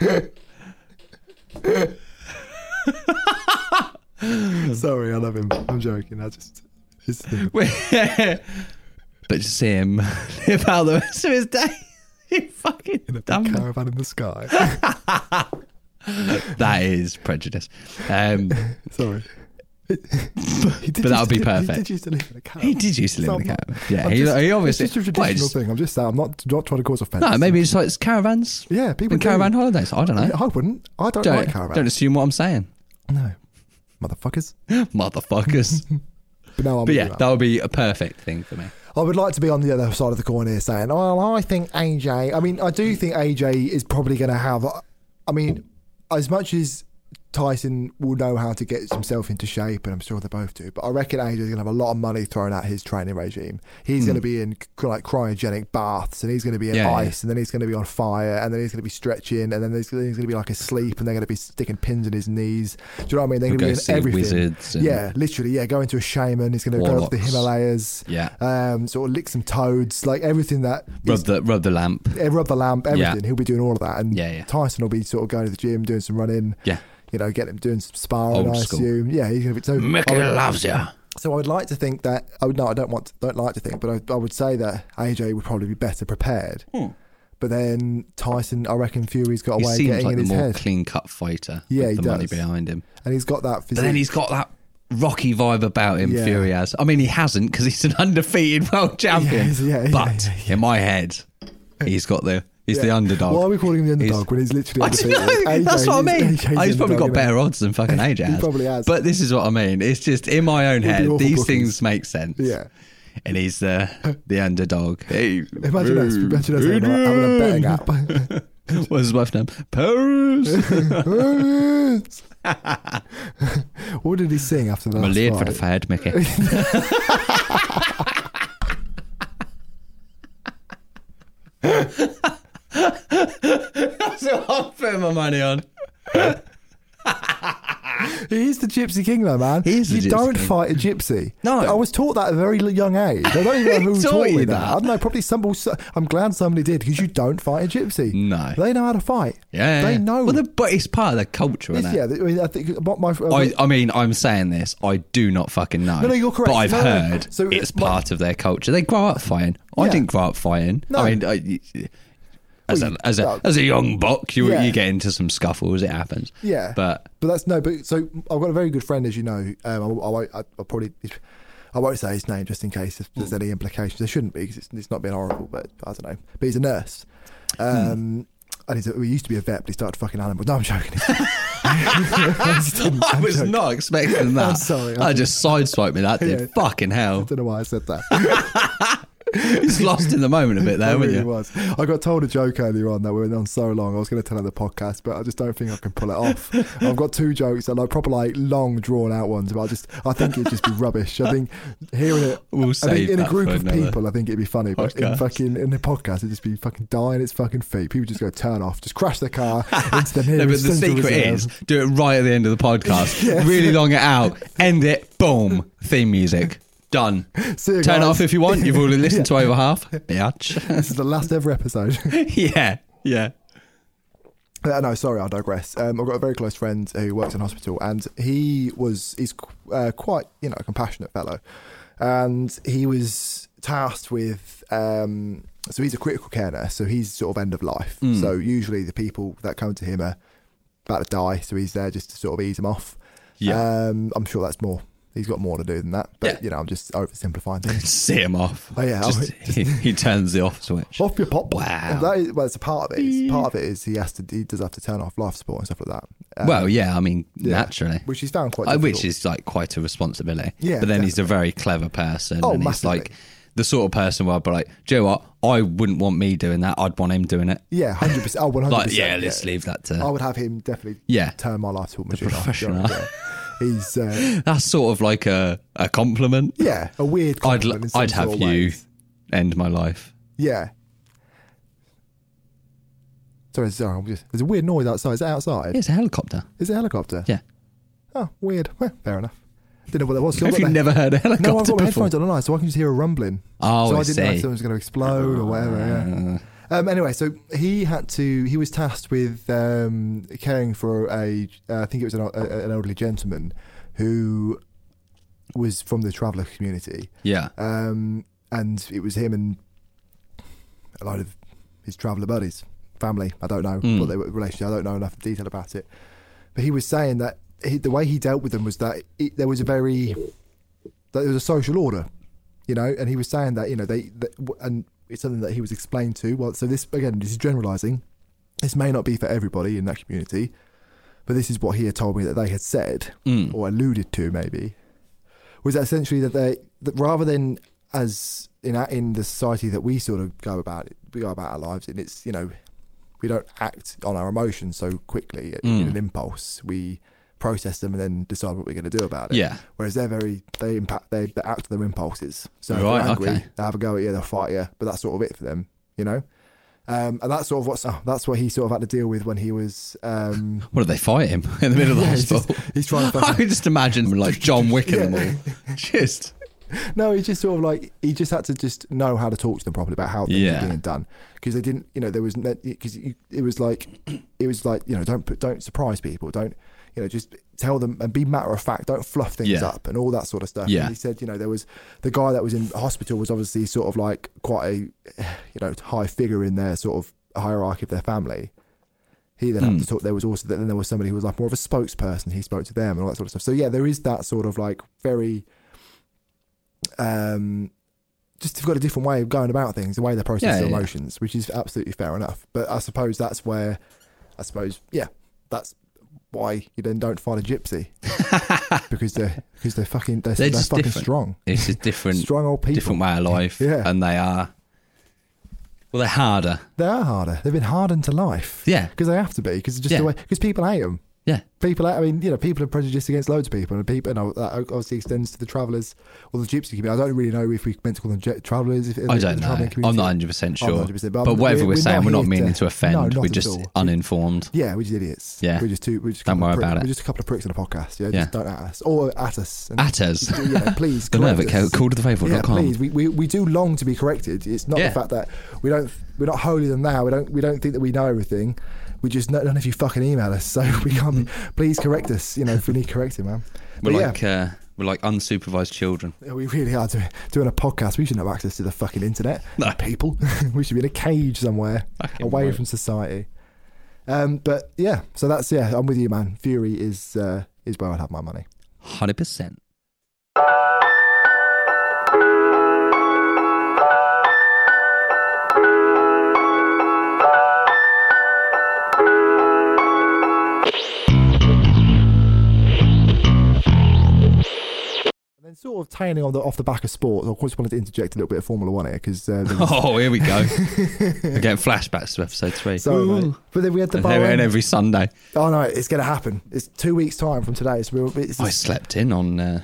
Sorry, I love him. I'm joking. It's But to see him live out the rest of his days, you fucking in a big dumb. caravan in the sky. That is prejudice. Sorry. But that would be perfect. He did used to live in a caravan. He did used to live in a caravan. Yeah, he obviously. It's just a traditional thing. I'm just saying. I'm not trying to cause offence. No, maybe it's like caravans. Yeah, people and do. caravan holidays. I don't know. I wouldn't. I don't like caravans. Don't assume what I'm saying. No, motherfuckers. Motherfuckers. But yeah, that would be a perfect thing for me. I would like to be on the other side of the coin here saying, well, I think AJ, I do think AJ is probably going to have, as much as Tyson will know how to get himself into shape, and I'm sure they both do, but I reckon AJ is going to have a lot of money thrown at his training regime. He's going to be in like cryogenic baths, and he's going to be in ice, and then he's going to be on fire, and then he's going to be stretching, and then he's going to be like asleep, and they're going to be sticking pins in his knees. Do you know what I mean? They're going to be in everything. Wizards Literally, going to a shaman. He's going to go up the Himalayas. Sort of lick some toads, like everything that rub the lamp. Rub the lamp, everything. He'll be doing all of that, and Tyson will be sort of going to the gym, doing some running. Yeah. You know, get him doing some sparring, Old I school. assume. Yeah, he's going to be. So Mickey loves you. So I would like to think that. Don't like to think, but I would say that AJ would probably be better prepared. But then Tyson, I reckon Fury's got a way of getting like in his head. He seems like the more clean-cut fighter. Yeah, with he the money does. behind him, and he's got that physique. But then he's got that rocky vibe about him. Fury has. I mean, he hasn't because he's an undefeated world champion. But in my head, he's got the. He's the underdog. Why are we calling him the underdog when he's literally undefeated? That's what I mean. He's probably got better odds than fucking AJ has. He probably has. But this is what I mean. It's just in my own head, these things make sense. Yeah. And he's the underdog. Hey, imagine us having a betting app. What's his wife's name? Paris. What did he sing after that? I'm late for the fad, Mickey. That's what I'm putting my money on. He is the Gypsy King, though, man. He is the You Gypsy don't King. fight a gypsy. No. I was taught that at a very young age. I don't even know who Taught taught you me that. that? I don't know. Probably I'm glad somebody did, because you don't fight a gypsy. No. They know how to fight. Yeah. They know. Well, but it's part of their culture, isn't it? Yeah. I think what my. I mean, I'm saying this. I do not fucking know. No, you're correct. But I've No. heard So it's part of their culture. They grow up fighting. I Yeah. didn't grow up fighting. No. I mean, as a young buck, you get into some scuffles. It happens. Yeah. But that's no. But so I've got a very good friend, as you know. I won't say his name just in case if there's any implications. There shouldn't be, because it's not being horrible. But I don't know. But he's a nurse. And he used to be a vet, but he started fucking animals. No, I'm joking. I was not expecting that. I'm sorry. I just sideswiped me. That did. Yeah. Fucking I hell. don't know why I said that. It's lost in the moment a bit there, It wasn't really you? was. I got told a joke earlier on that we went on so long. I was going to tell on the podcast, but I just don't think I can pull it off. I've got two jokes, and proper long drawn out ones. But I think it'd just be rubbish. I think hearing it, We'll I think save in a that group for of another people, I think it'd be funny. But in the podcast, it'd just be fucking dying its fucking feet. People just go turn off, just crash their car into the No, nearest but the central secret reserve. is do it right at the end of the podcast. Yes. Really long it out. End it. Boom. Theme music. Done. See you Turn it guys. off if you want. You've already listened to over half. Bitch. This is the last ever episode. Yeah. No, sorry, I digress. I've got a very close friend who works in hospital, and he's quite a compassionate fellow, and he was tasked with so he's a critical care nurse, so he's sort of end of life. So usually the people that come to him are about to die, so he's there just to sort of ease them off. Yeah. I'm sure that's more. He's got more to do than that, but I'm just oversimplifying things. See him off. Oh yeah, he turns the off switch. off your pop. Wow. It's a part of it. Part of it is he does have to turn off life support and stuff like that. Well, yeah, I mean, naturally. Which he's found quite difficult. Which is like quite a responsibility. Yeah, but then he's a very clever person. Oh, and he's massively. like the sort of person where I'd be like, do you know what? I wouldn't want me doing that. I'd want him doing it. Yeah, 100%. Oh, 100%. Like, let's leave that to... I would have him definitely turn my life support machine off. professional. Yeah. He's That's sort of like a compliment. a weird compliment. in some I'd have sort of you ways. end my life. Yeah. Sorry, there's a weird noise outside. Is it outside? It's a helicopter. Is it a helicopter? Yeah. Oh, weird. Well, fair enough. Didn't know what that was. Have you never heard a helicopter No, I've got my before? headphones on, so I can just hear a rumbling. Oh, so I I didn't know if see. something was going to explode or whatever. Yeah. Anyway, so he was tasked with caring for I think it was an elderly gentleman who was from the traveller community. Yeah. And it was him and a lot of his traveller buddies, family. I don't know what they were relationship. I don't know enough detail about it. But he was saying that the way he dealt with them was that there was a social order, you know. And he was saying that, you know, and it's something that he was explained to. Well, so this is generalising. This may not be for everybody in that community, but this is what he had told me that they had said or alluded to, maybe, was that essentially that rather than as in the society that we sort of go about our lives, and it's, you know, we don't act on our emotions so quickly in an impulse. We process them and then decide what we're going to do about it. Yeah. Whereas they act on their impulses. So if they're angry, they have a go at you, they'll fight you, but that's sort of it for them, you know. And that's sort of that's what he sort of had to deal with when he was. What did they fight him in the middle of the hospital? He's trying to. I can just imagine like John Wick and them all. Just. No, he just sort of like he just had to just know how to talk to them properly about how things were being done, because they didn't, you know, there was because it was like you know, don't surprise people, don't, you know, just tell them and be matter of fact, don't fluff things up and all that sort of stuff. And he said, you know, there was the guy that was in hospital was obviously sort of like quite a, you know, high figure in their sort of hierarchy of their family. He then had to talk. There was also then there was somebody who was like more of a spokesperson. He spoke to them and all that sort of stuff. So yeah, there is that sort of like very. Just have got a different way of going about things, the way they process their emotions, which is absolutely fair enough. But I suppose that's where, that's why you then don't find a gypsy because they're fucking strong. It's a different strong old people, different way of life, and they're harder. They are harder. They've been hardened to life, because they have to be, because it's just the way, because people hate them. Yeah, people. I mean, you know, people are prejudiced against loads of people, and that obviously extends to the travellers or the gypsy community. I don't really know if we meant to call them travellers. I don't know. I'm not 100% sure. 100%, but whatever we're saying, we're not meaning to offend. We're just uninformed. Yeah, we're just idiots. Yeah, we're just don't worry about it. We're just a couple of pricks on a podcast. Yeah, just don't at us or at us. At us. Yeah, please. Call to the faithful.com. Yeah, please. We do long to be corrected. It's not the fact that we're not holier than thou. We don't think that we know everything. We just none of you fucking email us, so we can't. Please correct us, you know, if we need correcting, man. We're like unsupervised children. Yeah, we really are doing a podcast. We shouldn't have access to the fucking internet. No, people. We should be in a cage somewhere, away from society. But yeah, so that's I'm with you, man. Fury is where I'd have my money. 100%. Sort of tailing off the back of sports, I just wanted to interject a little bit of Formula One here because here we go. We're getting flashbacks to episode 3. Sorry, but then we had the Bahrain every Sunday. Oh no, it's going to happen. It's 2 weeks' time from today. So I slept in on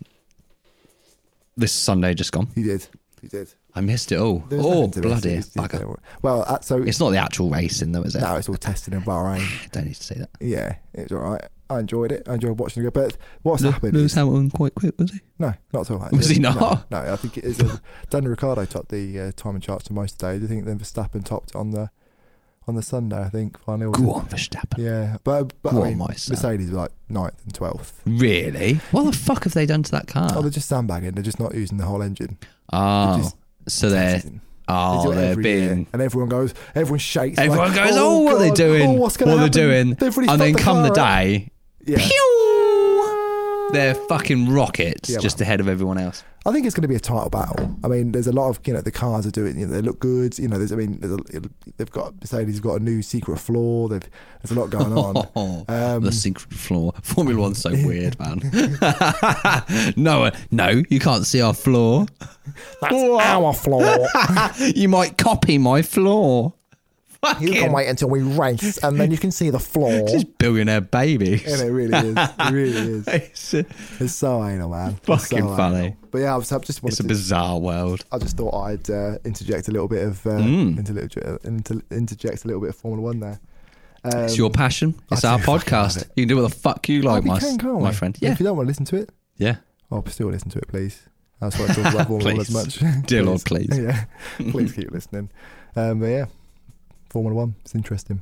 this Sunday just gone. You did. I missed it all. Bloody bugger. Well, so it's not the actual racing though, is it? No, it's all testing in Bahrain. Don't need to say that. Yeah, it was all right. I enjoyed it. I enjoyed watching it go. But what's happened? Lewis Hamilton quite quick, was he? No, not at all. Was he not? No, I think it is. Daniel Ricciardo topped the time and charts for most days. I think then Verstappen topped on the Sunday. I think finally. Go on, Verstappen. Yeah, but I mean, Mercedes were like 9th and 12th. Really? What the fuck have they done to that car? Oh, they're just sandbagging. They're just not using the whole engine. Oh, so they're being, and everyone shakes. Everyone goes, oh, what are they doing? Oh, what's going to happen? They're doing, and then come the day. Yeah. Pew! They're fucking rockets just ahead of everyone else. I think it's going to be a title battle. I mean, there's a lot of, you know, the cars are doing, you know, they look good. You know, they've got Mercedes have got a new secret floor. There's a lot going on. The secret floor. Formula One's so weird, man. No, you can't see our floor. That's our floor. You might copy my floor. You can wait until we race, and then you can see the floor. Just billionaire babies. And it really is. It really is. It's so anal, man. Fucking so funny. Anal. But yeah, I just wanted It's a bizarre world. I just thought I'd interject a little bit of interject a little bit of Formula One there. It's your passion. It's our podcast. You can do what the fuck you like, my friend. Yeah. If you don't want to listen to it, still listen to it, please. That's why I talk about Formula One as much. Dear Lord, please. Yeah, please keep listening. But yeah, Formula One, it's interesting.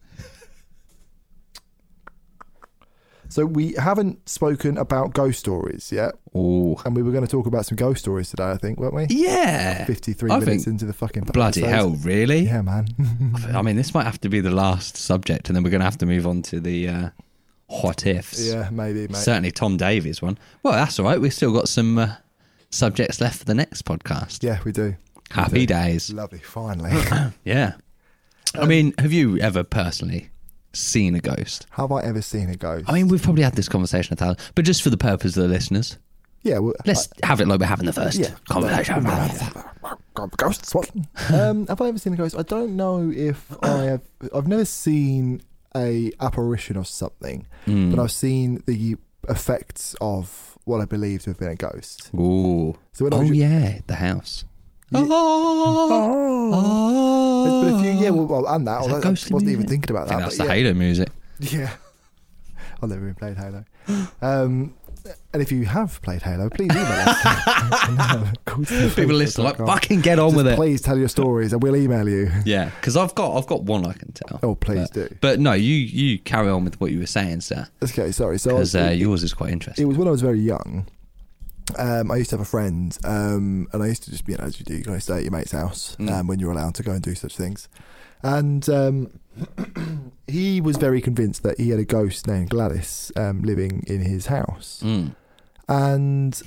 So we haven't spoken about ghost stories yet. Oh, and we were going to talk about some ghost stories today, I think, weren't we? Yeah. 53 minutes into the fucking bloody episode. hell, really? Yeah, man. I mean, this might have to be the last subject, and then we're going to have to move on to the what ifs. Yeah, maybe, mate. Certainly Tom Davies one. Well, that's all right. We've still got some subjects left for the next podcast. Yeah, we do. Happy days. Lovely, finally. Yeah. I mean, have you ever personally seen a ghost? Have I ever seen a ghost? I mean, we've probably had this conversation 1,000, but just for the purpose of the listeners. Yeah, well, let's have it like we're having the first conversation. Ghosts, what? Have I ever seen a ghost? I don't know if I have. I've never seen a apparition of something, but I've seen the effects of what I believe to have been a ghost. Ooh. So when the house. But a few, and that. I wasn't even thinking about that. That's the Halo music. Yeah. I've never even played Halo. And if you have played Halo, please email us. People listen like, fucking get on with it. Please tell your stories and we'll email you. Yeah, because I've got one I can tell. Oh, please do. But no, you carry on with what you were saying, sir. Okay, sorry. So because yours is quite interesting. It was when I was very young. I used to have a friend, and I used to just, as you do, you stay at your mate's house when you're allowed to go and do such things. And he was very convinced that he had a ghost named Gladys living in his house. And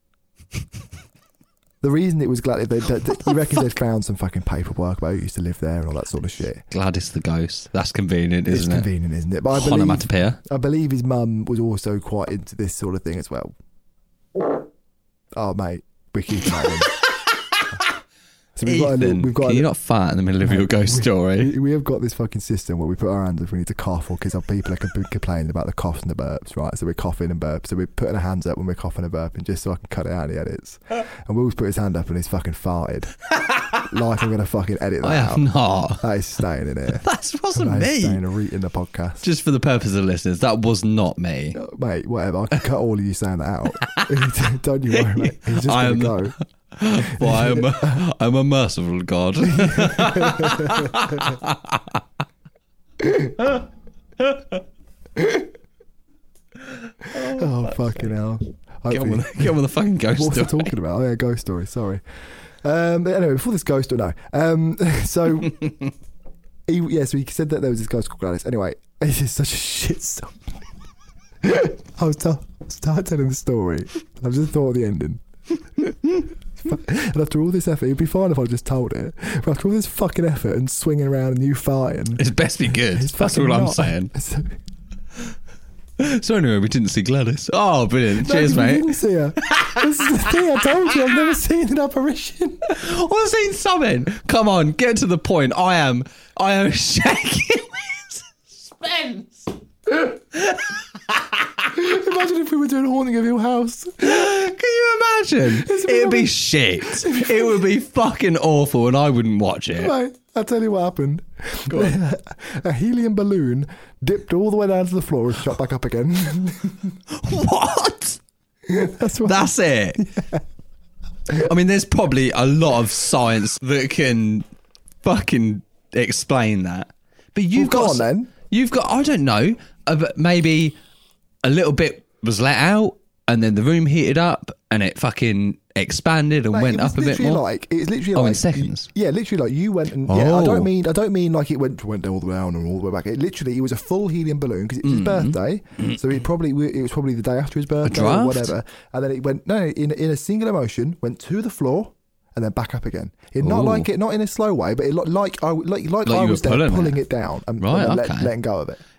the reason it was Gladys, he reckons they'd found some fucking paperwork about who used to live there and all that sort of shit. Gladys the ghost. That's convenient, isn't it? It's convenient, isn't it? But I believe his mum was also quite into this sort of thing as well. Oh, mate, we're keeping that in. So we've got can you not fart in the middle of your ghost story? We have got this fucking system where we put our hands up if we need to cough, or because people are complaining about the coughs and the burps, right? So we're coughing and burps. So we're putting our hands up when we're coughing and burping, just so I can cut it out in the edits. And Will's put his hand up and he's fucking farted. Like I'm going to fucking edit that out. I am not. That is staying in here. That wasn't me. That is staying in the podcast. Just for the purpose of the listeners, that was not me. Mate, whatever. I can cut all of you saying that out. Don't you worry, mate. He's just going to go. Well, I'm a merciful God. Oh, fucking hell. Get on with the fucking ghost story. What was I talking about? Oh, yeah, ghost story, sorry. But anyway, before this ghost story, no. So he said that there was this ghost called Gladys. Anyway, it's just such a shit story. I was start telling the story. I just thought of the ending. And after all this effort, it'd be fine if I just told it. But after all this fucking effort and swinging around and you farting, it's best be good. That's all I'm saying. So anyway, we didn't see Gladys. Oh, brilliant! Cheers, mate. We didn't see her. This is the thing. I told you, I've never seen an apparition. I've seen something. Come on, get to the point. I am shaking with suspense. Imagine if we were doing a Haunting of Hill House. Can you imagine? It'd be shit. It would be fucking awful and I wouldn't watch it. Right, I'll tell you what happened. Go on. A helium balloon dipped all the way down to the floor and shot back up again. What? That's it? Yeah. I mean, there's probably a lot of science that can fucking explain that. But you've got... on then. You've got, I don't know, but maybe a little bit was let out and then the room heated up and it fucking expanded and went up a bit more. It's literally in seconds. Yeah, literally like you went and I don't mean like it went all the way down and all the way back. It was a full helium balloon because it was his birthday. So it was probably the day after his birthday or whatever. And then it went in a singular motion, went to the floor and then back up again. Not in a slow way, but like I was there pulling it down and letting go of it.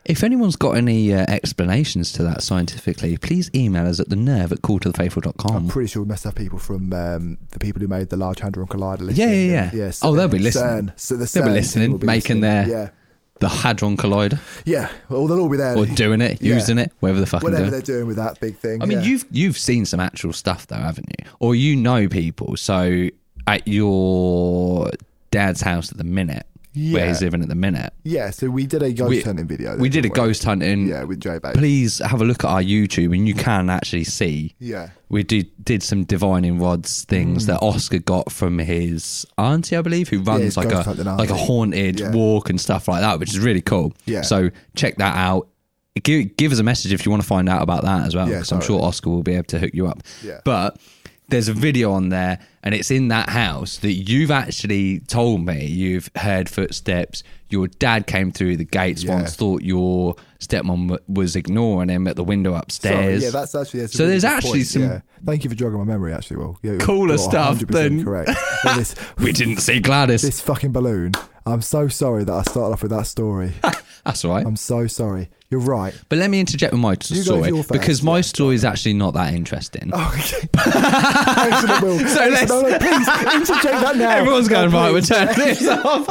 If anyone's got any explanations to that scientifically, please email us at thenerve@calltothefaithful.com. I'm pretty sure we must have people from the people who made the Large Hadron Collider listening. Yeah. So They'll be listening. They'll be listening, making their the Hadron Collider. Yeah, well, they'll all be there. Or doing it, using it, whatever the fuck they're doing with that big thing. I mean, you've seen some actual stuff though, haven't you? Or you know people. So at your dad's house at the minute, where he's living at the minute. Yeah, so we did a ghost hunting video. We did a ghost hunting. Yeah, with Joe Bates. Please have a look at our YouTube and you can actually see. Yeah. We did some divining rods things that Oscar got from his auntie, I believe, who runs like a haunted walk and stuff like that, which is really cool. Yeah. So check that out. Give us a message if you want to find out about that as well, because I'm sure Oscar will be able to hook you up. Yeah. But there's a video on there and it's in that house that you've actually told me you've heard footsteps. Your dad came through the gates once, thought your stepmom was ignoring him at the window upstairs. Sorry, yeah, that's actually... So there's actually some... Yeah. Thank you for jogging my memory, actually, Will. Yeah, cooler stuff than... correct. We didn't see Gladys. This fucking balloon. I'm so sorry that I started off with that story. That's all right. I'm so sorry. You're right. But let me interject with my story, because my story is actually not that interesting. Oh, okay. Excellent, Will. So no, please, interject that now. Everyone's going, right, we're turning this off.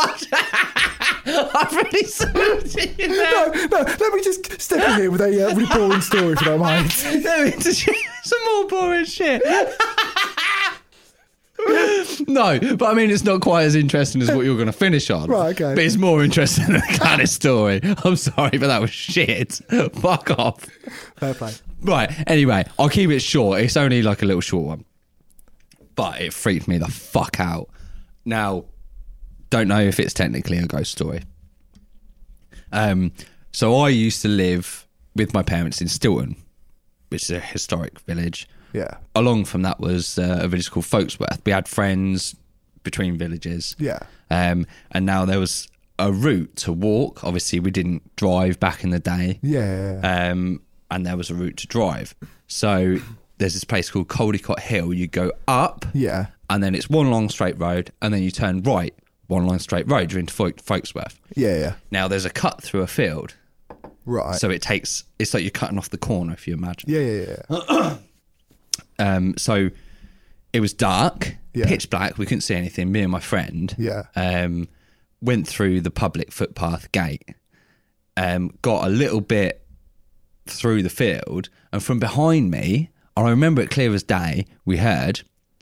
I'm really sorry. No, let me just step in here with a really boring story, if you don't mind. Let me interject some more boring shit. No, but I mean, it's not quite as interesting as what you're going to finish on. Right, okay. But it's more interesting than the Gladys story. I'm sorry, but that was shit. Fuck off. Fair play. Right, anyway, I'll keep it short. It's only like a little short one. But it freaked me the fuck out. Now, don't know if it's technically a ghost story. So I used to live with my parents in Stilton, which is a historic village. Yeah. Along from that was a village called Folkesworth. We had friends between villages. Yeah. And now there was a route to walk. Obviously, we didn't drive back in the day. Yeah. And there was a route to drive. So there's this place called Caldicott Hill. You go up. Yeah. And then it's one long straight road. And then you turn right, one long straight road. You're into Folkesworth. Yeah. Now there's a cut through a field. Right. So it's like you're cutting off the corner, if you imagine. Yeah. So it was dark, pitch black. We couldn't see anything. Me and my friend went through the public footpath gate, got a little bit through the field, and from behind me, I remember it clear as day, we heard...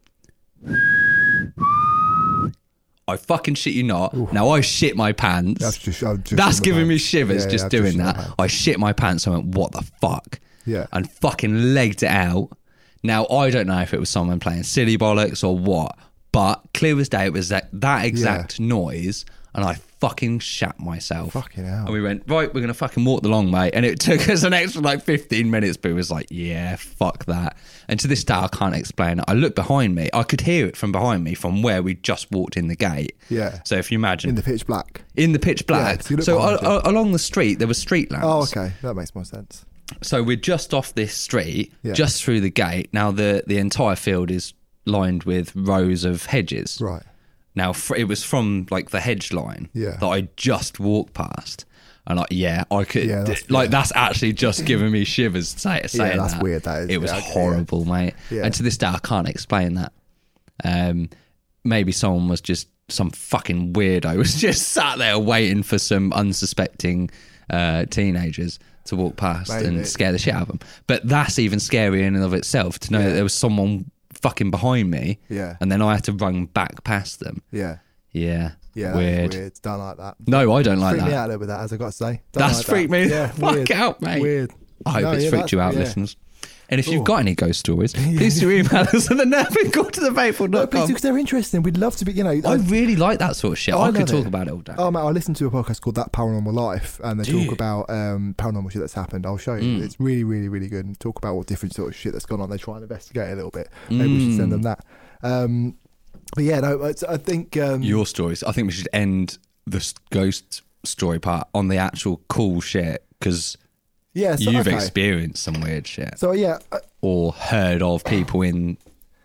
I fucking shit you not. Ooh. Now I shit my pants. That's giving me shivers just doing that. I shit my pants. I went, what the fuck? Yeah. And fucking legged it out. Now I don't know if it was someone playing silly bollocks or what, but clear as day it was that exact noise, and I fucking shat myself. Fucking hell. And we went, right, we're going to fucking walk the long way. And it took us an extra like 15 minutes, but it was like, yeah, fuck that. And to this day, I can't explain it. I looked behind me. I could hear it from behind me from where we just walked in the gate. Yeah. So if you imagine. In the pitch black. In the pitch black. Yeah, so along the street, there were street lamps. Oh, okay. That makes more sense. So we're just off this street, just through the gate. Now the entire field is lined with rows of hedges. Right. Now it was from like the hedge line that I just walked past, and I could that's actually just giving me shivers saying that's that. Weird. That is. It was horrible, mate. Yeah. And to this day, I can't explain that. Maybe someone was just some fucking weirdo was just sat there waiting for some unsuspecting teenagers to walk past and scare the shit out of them. But that's even scarier in and of itself to know that there was someone fucking behind me, and then I had to run back past them. Yeah, weird. Don't like that. No, I don't like that. Freaked me out a little bit, that, as I got to say. That's freaked me fuck out, mate. Weird. I hope it's freaked you out, listeners. And if you've got any ghost stories, please do email us at thenerve@calltothefaithful.com. No, please, because they're interesting. We'd love to be, I really like that sort of shit. I could talk about it all day. Oh, mate, I listen to a podcast called That Paranormal Life, and they talk about paranormal shit that's happened. I'll show you. It's really, really, really good. And talk about what different sort of shit that's gone on. They try and investigate a little bit. Maybe we should send them that. But yeah, no, I think... your stories. I think we should end the ghost story part on the actual cool shit, because... you've experienced some weird shit. So, yeah. Or heard of people in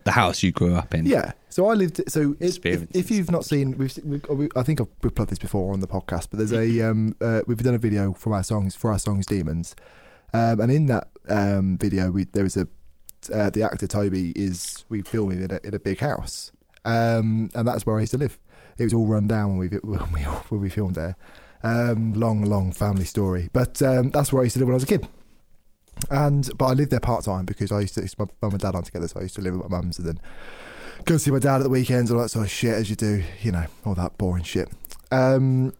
the house you grew up in. Yeah. So I lived. So Experiences. if you've not seen, I think we've plugged this before on the podcast, but there's a we've done a video for our songs Demons, and in that video there was the actor Toby we filming in a big house, and that's where I used to live. It was all run down when we filmed there. Long family story, but that's where I used to live when I was a kid. But I lived there part time because my mum and dad aren't together, so I used to live with my mum's and then go see my dad at the weekends, all that sort of shit as you do, all that boring shit. And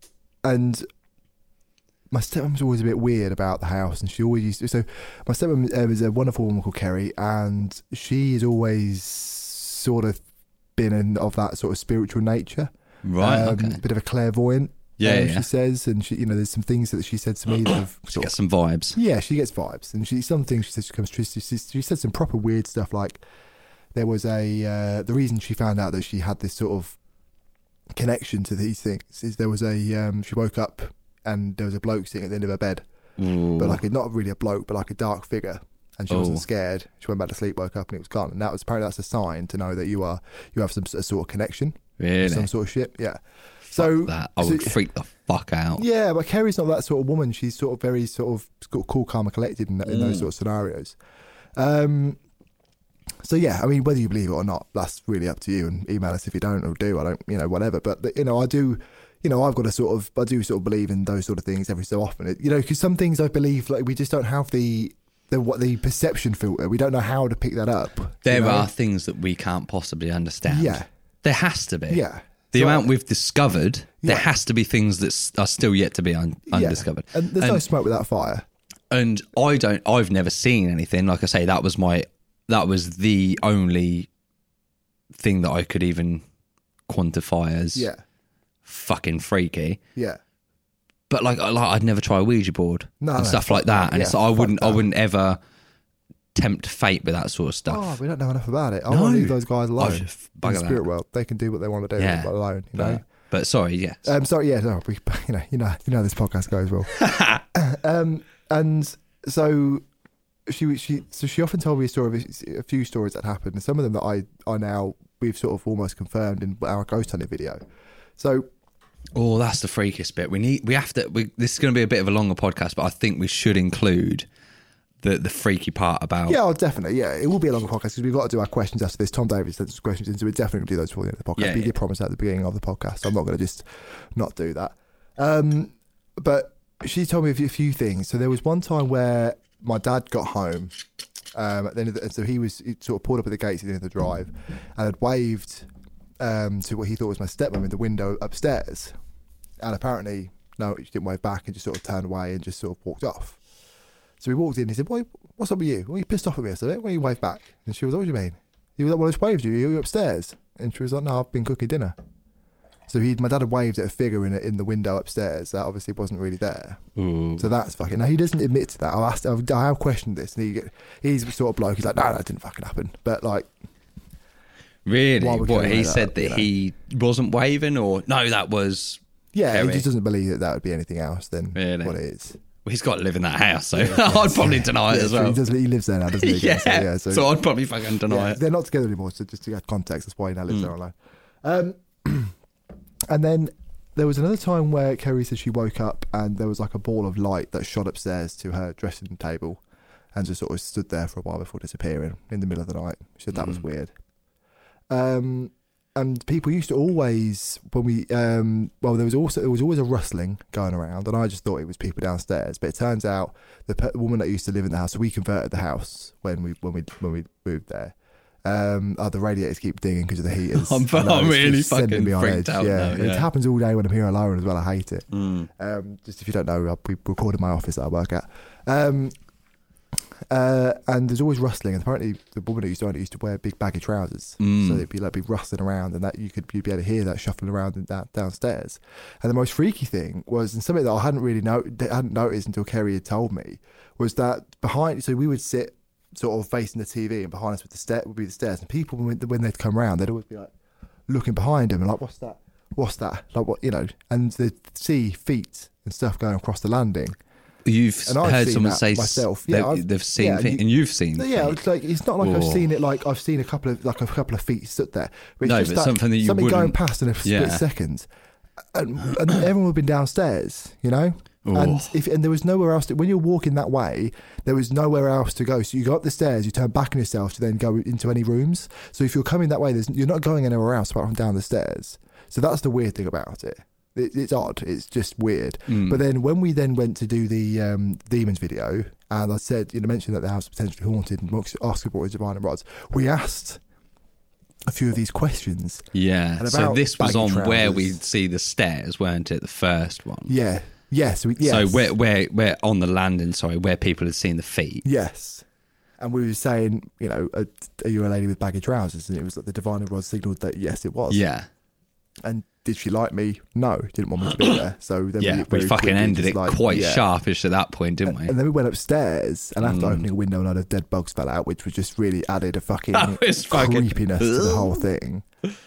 my stepmom was always a bit weird about the house, and she always used to. So my stepmom was a wonderful woman called Kerry, and she has always sort of been of that sort of spiritual nature, Right. a bit of a clairvoyant. She says, and she, there's some things that she said to me that have She gets some vibes. Yeah, she gets vibes, and some things she says comes true. She said some proper weird stuff, like there was the reason she found out that she had this sort of connection to these things is there was she woke up and there was a bloke sitting at the end of her bed, but like not really a bloke, but like a dark figure, and she wasn't scared. She went back to sleep, woke up, and it was gone. And apparently that's a sign to know that you have some sort of connection, really, some sort of shit. Yeah. So that I would freak the fuck out. Yeah, but Kerry's not that sort of woman. She's sort of very sort of cool, calm, and collected in those sort of scenarios. So yeah, I mean, whether you believe it or not, that's really up to you. And email us if you don't, or do. I don't, whatever. But I do. I've got I do sort of believe in those sort of things every so often. Because some things I believe, like we just don't have the perception filter. We don't know how to pick that up. There are things that we can't possibly understand. Yeah, there has to be. Yeah. The amount we've discovered, there has to be things that are still yet to be undiscovered. And there's no smoke without fire. And I've never seen anything. Like I say, that was the only thing that I could even quantify as fucking freaky. Yeah. But like I'd never try a Ouija board and stuff like that. And it's like, I wouldn't ever tempt fate with that sort of stuff. Oh, we don't know enough about it. I want to leave those guys alone. In the spirit world, they can do what they want to do, but alone. But sorry, yes. Sorry, yeah. No, you know this podcast goes well. And so she often told me a few stories that happened, and some of them that we've sort of almost confirmed in our ghost hunting video. So. Oh, that's the freakiest bit. This is going to be a bit of a longer podcast, but I think we should include the freaky part about... Yeah, definitely. Yeah, it will be a longer podcast because we've got to do our questions after this. Tom Davis sent us questions in, so we're definitely going to do those before the end of the podcast. We did promise at the beginning of the podcast, so I'm not going to just not do that. But she told me a few things. So there was one time where my dad got home, so he sort of pulled up at the gates at the end of the drive and had waved to what he thought was my stepmom in the window upstairs. And apparently, no, she didn't wave back and just sort of turned away and just sort of walked off. So we walked in and he said, what's up with you? Why are you pissed off at me? I said, why you wave back? And she was, what do you mean? You were like, well, I just waved you. You were upstairs. And she was like, no, I've been cooking dinner. So my dad had waved at a figure in the window upstairs that obviously wasn't really there. Ooh. So that's fucking... Now, he doesn't admit to that. I have questioned this, and he's sort of bloke. He's like, no, that didn't fucking happen. But like... Really? What, he said that he wasn't waving, or... No, that was... Yeah, Kerry. He just doesn't believe that would be anything else than what it is. Well, he's got to live in that house, so I'd probably deny it as well. He lives there now, doesn't he? Yeah. So I'd probably fucking deny it. They're not together anymore, so just to get context, that's why he now lives there alone. And then there was another time where Kerry said she woke up and there was like a ball of light that shot upstairs to her dressing table and just sort of stood there for a while before disappearing in the middle of the night. She said that was weird. And people used to always, when we, there was always a rustling going around, and I just thought it was people downstairs. But it turns out the woman that used to live in the house, so we converted the house when we moved there. The radiators keep dinging because of the heaters. I'm really fucking freaked out. Yeah, now, it happens all day when I'm here alone as well. I hate it. Just if you don't know, we record in my office that I work at. And there's always rustling, and apparently the woman who used to wear big baggy trousers, so it'd be rustling around, and that you'd be able to hear that shuffling around downstairs. And the most freaky thing was, and something that I hadn't noticed until Kerry had told me, was that behind. So we would sit sort of facing the TV, and behind us would be the stairs, and people when they'd come around, they'd always be like looking behind them and like, what's that? Like what, and they'd see feet and stuff going across the landing. you've And I've heard seen someone that say myself. they've seen things, and you've seen Yeah, things. it's like it's not like I've seen it. Like I've seen a couple of feet stood there. But it's No, just but that something that you going wouldn't- past in a split Yeah. second, and everyone would have been downstairs, you know. And there was nowhere else when you're walking that way, there was nowhere else to go. So you go up the stairs, you turn back on yourself to then go into any rooms. So if you're coming that way, you're not going anywhere else apart from down the stairs. So that's the weird thing about it. It's odd. It's just weird. But then when we then went to do the demons video, and I said, mentioned that the house was potentially haunted and asked about divine rods, we asked a few of these questions. Yeah. And So about this was baggy on where trousers. we'd see the stairs, weren't it? The first one. Yeah. Yes. So where on the landing, where people had seen the feet. Yes. And we were saying, are you a lady with baggy trousers? And it was like the divine rod signalled that yes, it was. Yeah. And did she like me? No, didn't want me to be there. So then Yeah, we very fucking quickly ended just it like, quite yeah. sharpish at that point, didn't we? And then we went upstairs, and after opening a window, a load of dead bugs fell out, which was just really added a fucking That was fucking- creepiness to the whole thing.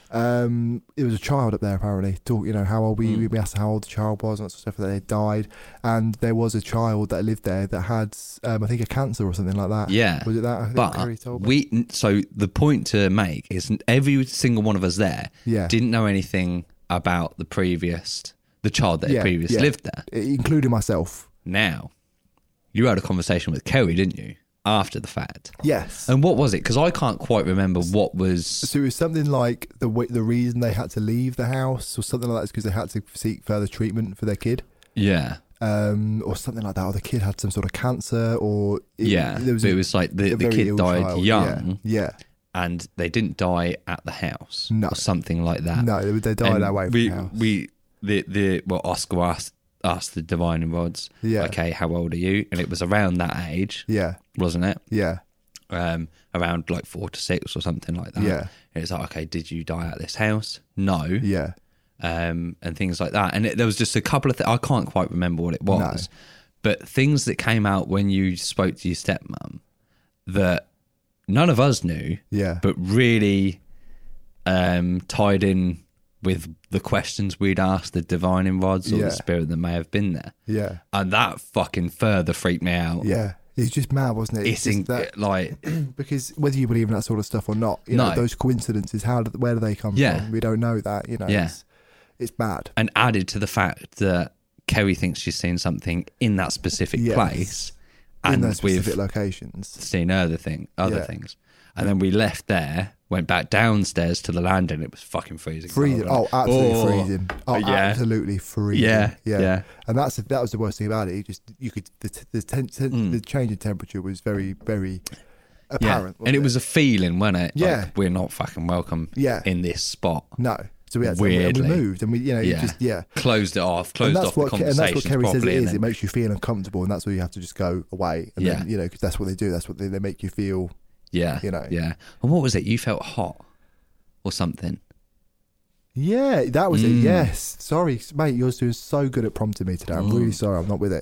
It was a child up there apparently. How old we asked how old the child was and that sort of stuff. That they died, and there was a child that lived there that had, I think, a cancer or something like that. Yeah. Was it that? I think Kerry But told me. so the point to make is every single one of us there Yeah. didn't know anything about the child that had previously yeah. lived there. Including myself. Now, you had a conversation with Kerry, didn't you? After the fact. Yes. And what was it? Because I can't quite remember what was. So it was something like the reason they had to leave the house or something like that is because they had to seek further treatment for their kid. Yeah. Or something like that, or the kid had some sort of cancer, or it was like the very kid ill died child. young, Yeah, and they didn't die at the house, No. or something like that. no, they died And away from the house. Oscar asked the divine rods, Yeah. okay, how old are you? And it was around that age, Yeah, wasn't it? yeah, Around like 4 to 6 or something like that. Yeah. And it's like, okay, did you die at this house? No. yeah, And things like that. And there was just a couple of things. I can't quite remember what it was, but things that came out when you spoke to your stepmom that none of us knew, yeah, but really tied in with the questions we'd asked the divining rods or Yeah. the spirit that may have been there. yeah, And that fucking further freaked me out. yeah. It's just mad, wasn't it? It's just that, like, because whether you believe in that sort of stuff or not, No. those coincidences, where do they come Yeah. from? We don't know that. Yeah. It's bad. and added to the fact that Kerry thinks she's seen something in that specific Yes. place, In and those specific we've locations. seen other Yeah. things. And then we left there, went back downstairs to the landing. It was fucking freezing. Freezing. cold, Oh, wasn't it? absolutely freezing. Oh, Yeah. absolutely freezing. Yeah, yeah. yeah. And that was the worst thing about it. You could the change in temperature was very, very Yeah. apparent. And it wasn't was a feeling, wasn't it? Yeah. Like, we're not fucking welcome Yeah. in this spot. No. So we had Weirdly. we moved and we Yeah. Closed it off, And closed that's off the what and conversation that's what Kerry says properly. it and is. then- It makes you feel uncomfortable, and that's where you have to just go away. And Yeah. then, because that's what they do. That's what they make you feel. yeah. you know. Yeah. And what was it? You felt hot or something? Yeah, that was it. Yes. Sorry, mate. You're doing so good at prompting me today. I'm really sorry. I'm not with it.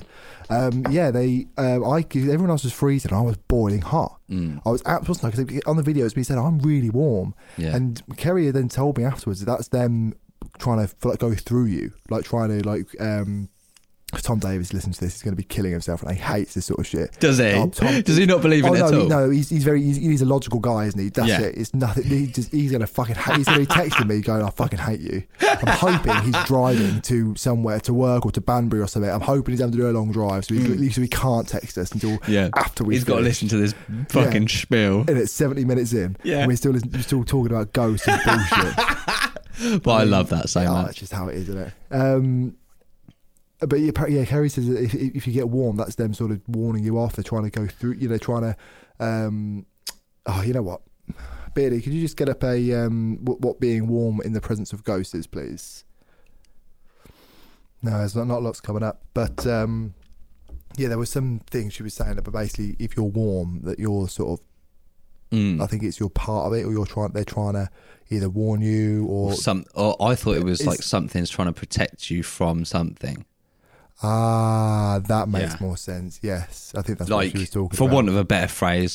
Everyone else was freezing. I was boiling hot. I was absolutely, because on the videos we said I'm really warm. Yeah. And Kerry then told me afterwards that that's them trying to go through you, like trying to Tom Davis listens to this, he's going to be killing himself, and he hates this sort of shit. Does he? Tom- Does he not believe in it at all? No, he's a logical guy, isn't he? That's Yeah. it. It's nothing. He's going to fucking he's going to be texting me going, I fucking hate you. I'm hoping he's driving to somewhere, to work or to Banbury or something. I'm hoping he's having to do a long drive, so he can't text us until after we He's got to finish. listen to this fucking spiel. And it's 70 minutes in, Yeah. and we're still talking about ghosts and bullshit. But I love that so Oh, much. that's just how it is, isn't it? But yeah, Kerry says that if you get warm, that's them sort of warning you off. They're trying to go through, trying to. You know what, Beardy, could you just get up what being warm in the presence of ghosts is, please? No, there's not lots coming up, but there was some things she was saying about basically if you're warm, that you're sort of. I think it's you're part of it, or they're trying to either warn you or Or I thought it was It's- like something's trying to protect you from something. that makes Yeah. more sense. Yes, I think that's what Like, she was talking for about. want of a better phrase,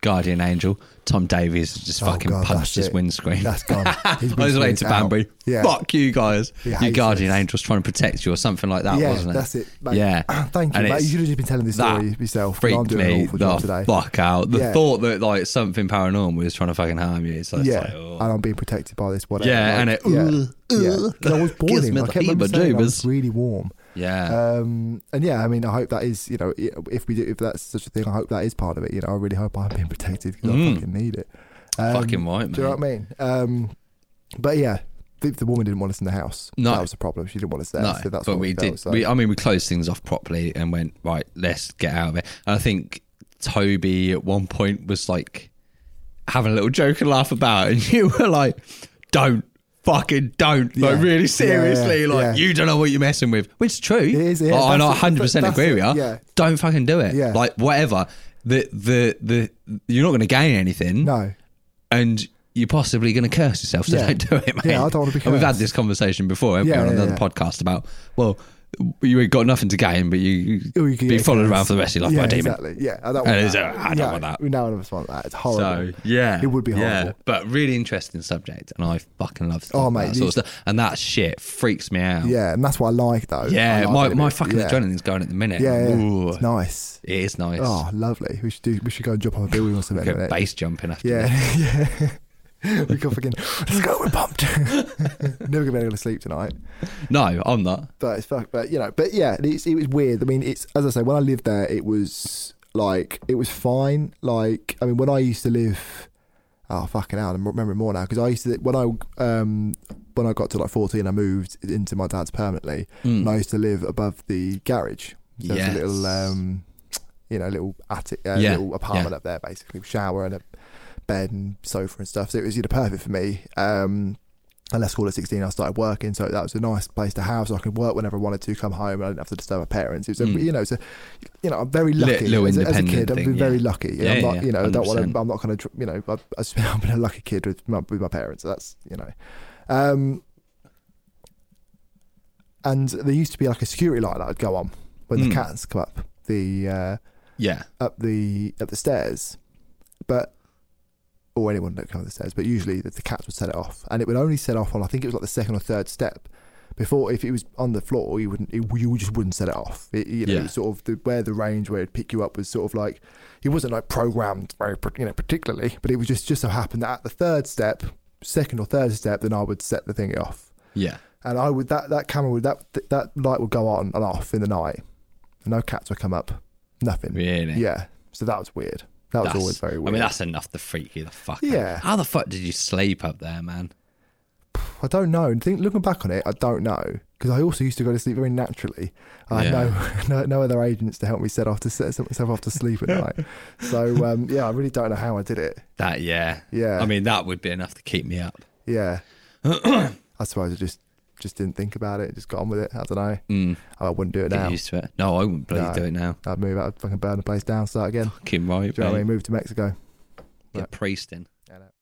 guardian angel. Tom Davies just fucking God, punched his it. windscreen. That's gone. His On his way windscreen's to out. Banbury. Yeah. Fuck you guys. He Your hates guardian us. angel's trying to protect you or something like that, Yeah, wasn't it? that's it. Mate. Yeah. Thank you, And mate. You it's- should have just been telling this story that yourself. 'Cause I'm freaked doing an me awful the job today. fuck out. The Yeah. thought that like something paranormal was trying to fucking harm you. So it's Yeah, like, oh. and I'm being protected by this whatever. Yeah, like, and it. yeah. 'Cause I was gives boiling. me I the kept remember saying I was heebie-jeebies. really warm. Yeah. And yeah, I mean, I hope that is, you know, if that's such a thing, I hope that is part of it. You know, I really hope I'm being protected because I fucking need it. Fucking right, Do you know what I mean? But yeah, the woman didn't want us in the house. No. That was the problem. She didn't want us there. No, So that's but what we felt, did. so. We closed things off properly and went, right, let's get out of it. And I think Toby at one point was like having a little joke and laugh about it. And you were like, fucking don't. Like, Yeah. really seriously. Yeah, like, yeah. you don't know what you're messing with. Which is true. It is, yeah, I that's 100% that's agree with you. Yeah. Don't fucking do it. Yeah. Like, whatever. The you're not going to gain anything. No. And you're possibly going to curse yourself, so Yeah. don't do it, mate. Yeah, I don't want to be And we've had cursed. this conversation before, haven't Yeah, we, on yeah, another yeah. podcast about, well, you ain't got nothing to gain, but you Or you could be get followed cursed. around for the rest of your life by a demon. Exactly. Yeah, I don't And want it's, that. I don't want that. None of us want that. It's horrible. So, yeah. It would be Yeah. horrible. But really interesting subject, and I fucking love Oh, that mate, sort of stuff. And that shit freaks me out. Yeah, and that's what I like though. Yeah, I like my it. fucking Yeah. adrenaline's going at the minute. Yeah, yeah. Ooh, It's nice. it is nice. Oh, lovely. We should go and jump on a building or something. Go innit? base jumping after Yeah, this. yeah. We go fucking. Let's go. We're pumped. Never gonna be able to sleep tonight. No, I'm not. But it's fuck. But you know. But yeah, it was weird. I mean, it's as I say. When I lived there, it was like it was fine. Like I mean, when I used to live. Oh fucking hell! I remember more now because I used to when I got to like 14, I moved into my dad's permanently, and I used to live above the garage. So there was a little, little attic, little apartment up there, basically, with shower and a bed and sofa and stuff. So it was perfect for me. And let's call it 16. I started working, so that was a nice place to have, so I could work whenever I wanted to, come home, and I didn't have to disturb my parents. It was I'm very lucky Little as a independent kid. I've thing, been very lucky. Yeah, I'm not, yeah, I don't want 100%. to. I'm not going to. I've been a lucky kid with my parents. So that's and there used to be like a security light that would go on when the cats come up the stairs, or anyone that come up the stairs, but usually the cats would set it off, and it would only set off on, I think it was like the second or third step. Before, if it was on the floor, you just wouldn't set it off. It was sort of where the range where it'd pick you up was sort of like, it wasn't like programmed very particularly, but it was just so happened that at the third step, second or third step, then I would set the thing off. Yeah. And I would that camera would that light would go on and off in the night. No cats would come up. Nothing. Really? Yeah. So that was weird. That was always very weird. I mean, that's enough to freak you the fuck out. Yeah. How the fuck did you sleep up there, man? I don't know. And looking back on it, I don't know, because I also used to go to sleep very naturally. I had no other agents to help me set myself off to sleep at night. So I really don't know how I did it. Yeah. Yeah. I mean, that would be enough to keep me up. Yeah. I suppose I just didn't think about it. Just got on with it. I don't know. I wouldn't do it now. Get used to it. No, I wouldn't bloody do it now. I'd move out. I'd fucking burn the place down. Start again. Fucking right, Do you know what I mean? Move to Mexico. Get priest in.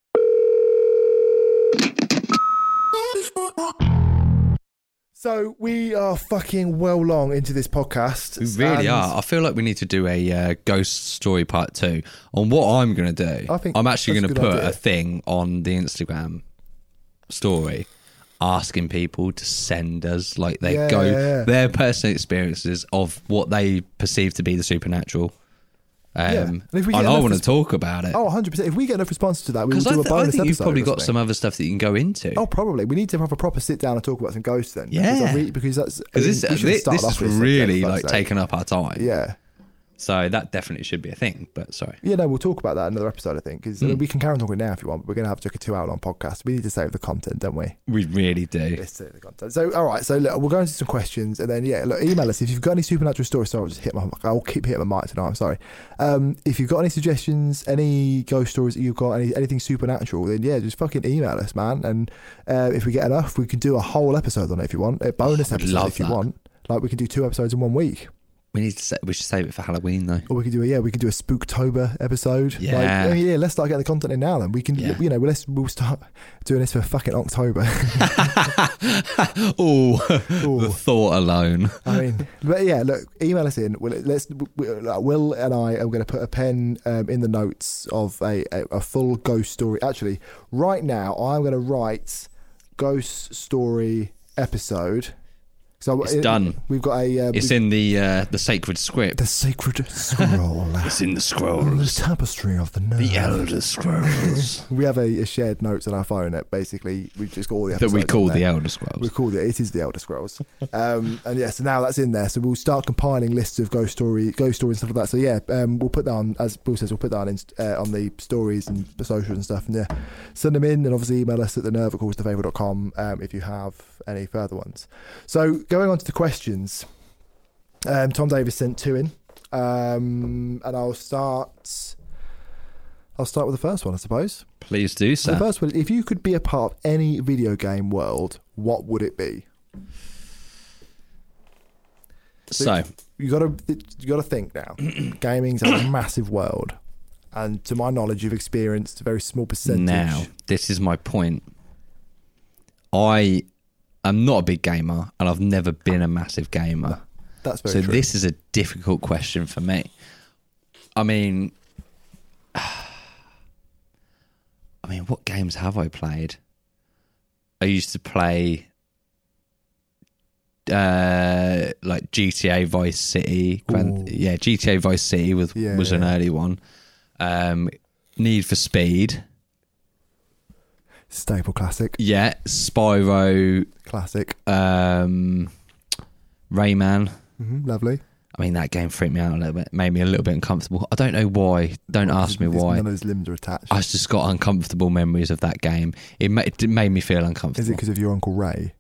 So we are fucking well long into this podcast. We really are. I feel like we need to do a ghost story part 2. On what I'm going to do, I think I'm actually that's going a to good put idea. a thing on the Instagram story asking people to send us like their personal experiences of what they perceive to be the supernatural. And if we and get I enough want to talk about it. Oh, 100%. If we get enough responses to that, we will Because do a I bonus think you've episode probably or got something. some other stuff that you can go into. Oh, probably. We need to have a proper sit down and talk about some ghosts then. Yeah. Because that's... Because we this should have started is off with this, really for like fuck's sake. taking up our time. Yeah. So that definitely should be a thing. But sorry. Yeah, no, we'll talk about that in another episode, I think. Because we can carry on talking now if you want, but we're going to have like a 2-hour long podcast. We need to save the content, don't we? We really do. Let's save the content. So, all right. So, look, we'll go into some questions. And then, email us. If you've got any supernatural stories, sorry, I'll keep hitting my mic tonight. I'm sorry. If you've got any suggestions, any ghost stories that you've got, anything supernatural, then, just fucking email us, man. And if we get enough, we can do a whole episode on it if you want. A bonus I'd episode love if you that. want. Like, we can do 2 episodes in 1 week. We should save it for Halloween though. Or we could do a Spooktober episode. Yeah. Let's start getting the content in now. Then we can, we'll start doing this for fucking October. The thought alone. I mean, but yeah, look, email us in. Will and I are going to put a pen in the notes of a full ghost story. Actually, right now I'm going to write ghost story episode. So It's done. We've got it's in the sacred script. The sacred scroll. It's in the The scrolls. tapestry of the nerve. The Elder Scrolls. We have a shared notes on our phone that basically we've just got all the That episodes we call on there. the Elder Scrolls. We called it is the Elder Scrolls. And yeah, so now that's in there. So we'll start compiling lists of ghost stories and stuff like that. So yeah, we'll put that on, as Paul says, we'll put that on the stories and the socials and stuff. And yeah, send them in and obviously email us at thenerve@callstofavour.com if you have any further ones. So going on to the questions, Tom Davis sent 2 in, and I'll start with the first one, I suppose. Please do so. The first one: if you could be a part of any video game world, what would it be? So you got to think now. Gaming's a massive world, and to my knowledge, you've experienced a very small percentage. now, this is my point. I am not a big gamer, and I've never been a massive gamer. That's very So true. this is a difficult question for me. I mean, what games have I played? I used to play like GTA Vice City. GTA Vice City was an early one. Need for Speed. Staple classic. Yeah, Spyro. Classic. Rayman. Lovely. I mean, that game freaked me out a little bit, made me a little bit uncomfortable. I don't know why. Don't ask me why. None of his limbs are attached. I just got uncomfortable memories of that game. It made me feel uncomfortable. Is it because of your Uncle Ray?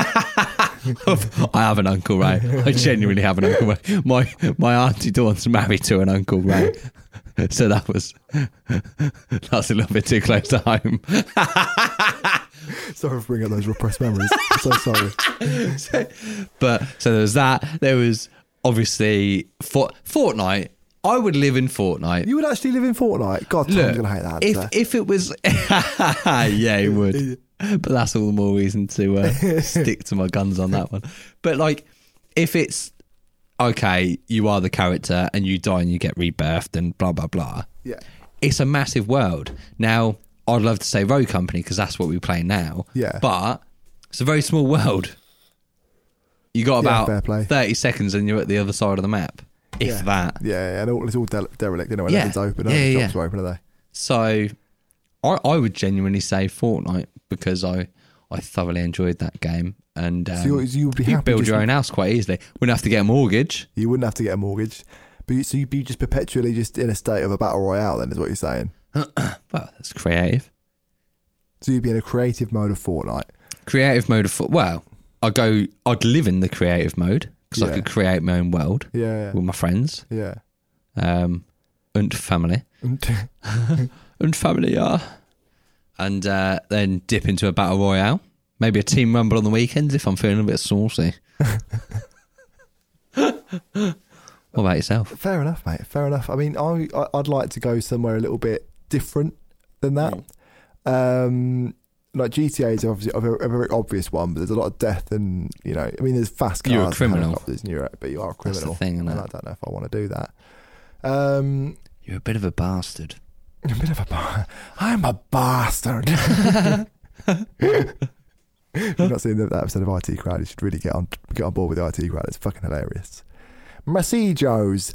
I have an Uncle Ray. I genuinely have an Uncle Ray. My auntie Dawn's married to an Uncle Ray. So that's a little bit too close to home. Sorry for bringing up those repressed memories. I'm so sorry. So there was that. There was obviously Fortnite. I would live in Fortnite. You would actually live in Fortnite? God, Tom's Look, going to hate that answer. if it was... yeah, he would. But that's all the more reason to stick to my guns on that one. But like, if it's, okay, you are the character and you die and you get rebirthed and blah, blah, blah. Yeah. It's a massive world. Now, I'd love to say Road Company because that's what we play now. Yeah. But it's a very small world. You got fair about play. 30 seconds and you're at the other side of the map. If that. Yeah, and it's all derelict, you know, when Yeah. everything's open. Yeah, The shops are open, are they? So I would genuinely say Fortnite because I thoroughly enjoyed that game. And So you would be you happy build just- your own house quite easily. Wouldn't have to get a mortgage. You wouldn't have to get a mortgage. But so you'd be just perpetually just in a state of a battle royale then, is what you're saying? Well, that's creative. So you'd be in a creative mode of Fortnite. Creative mode of well, I'd live in the creative mode because I could create my own world Yeah. with my friends. Yeah. And family. And family, yeah. And then dip into a battle royale. Maybe a team rumble on the weekends if I'm feeling a bit saucy. What about yourself? Fair enough, mate. Fair enough. I mean, I'd like to go somewhere a little bit different than that. Like GTA is obviously a very obvious one, but there's a lot of death and, you know, I mean, there's fast cars. You're a criminal. But you are a criminal. That's the thing, isn't it? And I don't know if I want to do that. You're a bit of a bastard. I'm a bastard. If you've not seen that episode of IT Crowd, you should really get on board with the IT Crowd. It's fucking hilarious. Massijos.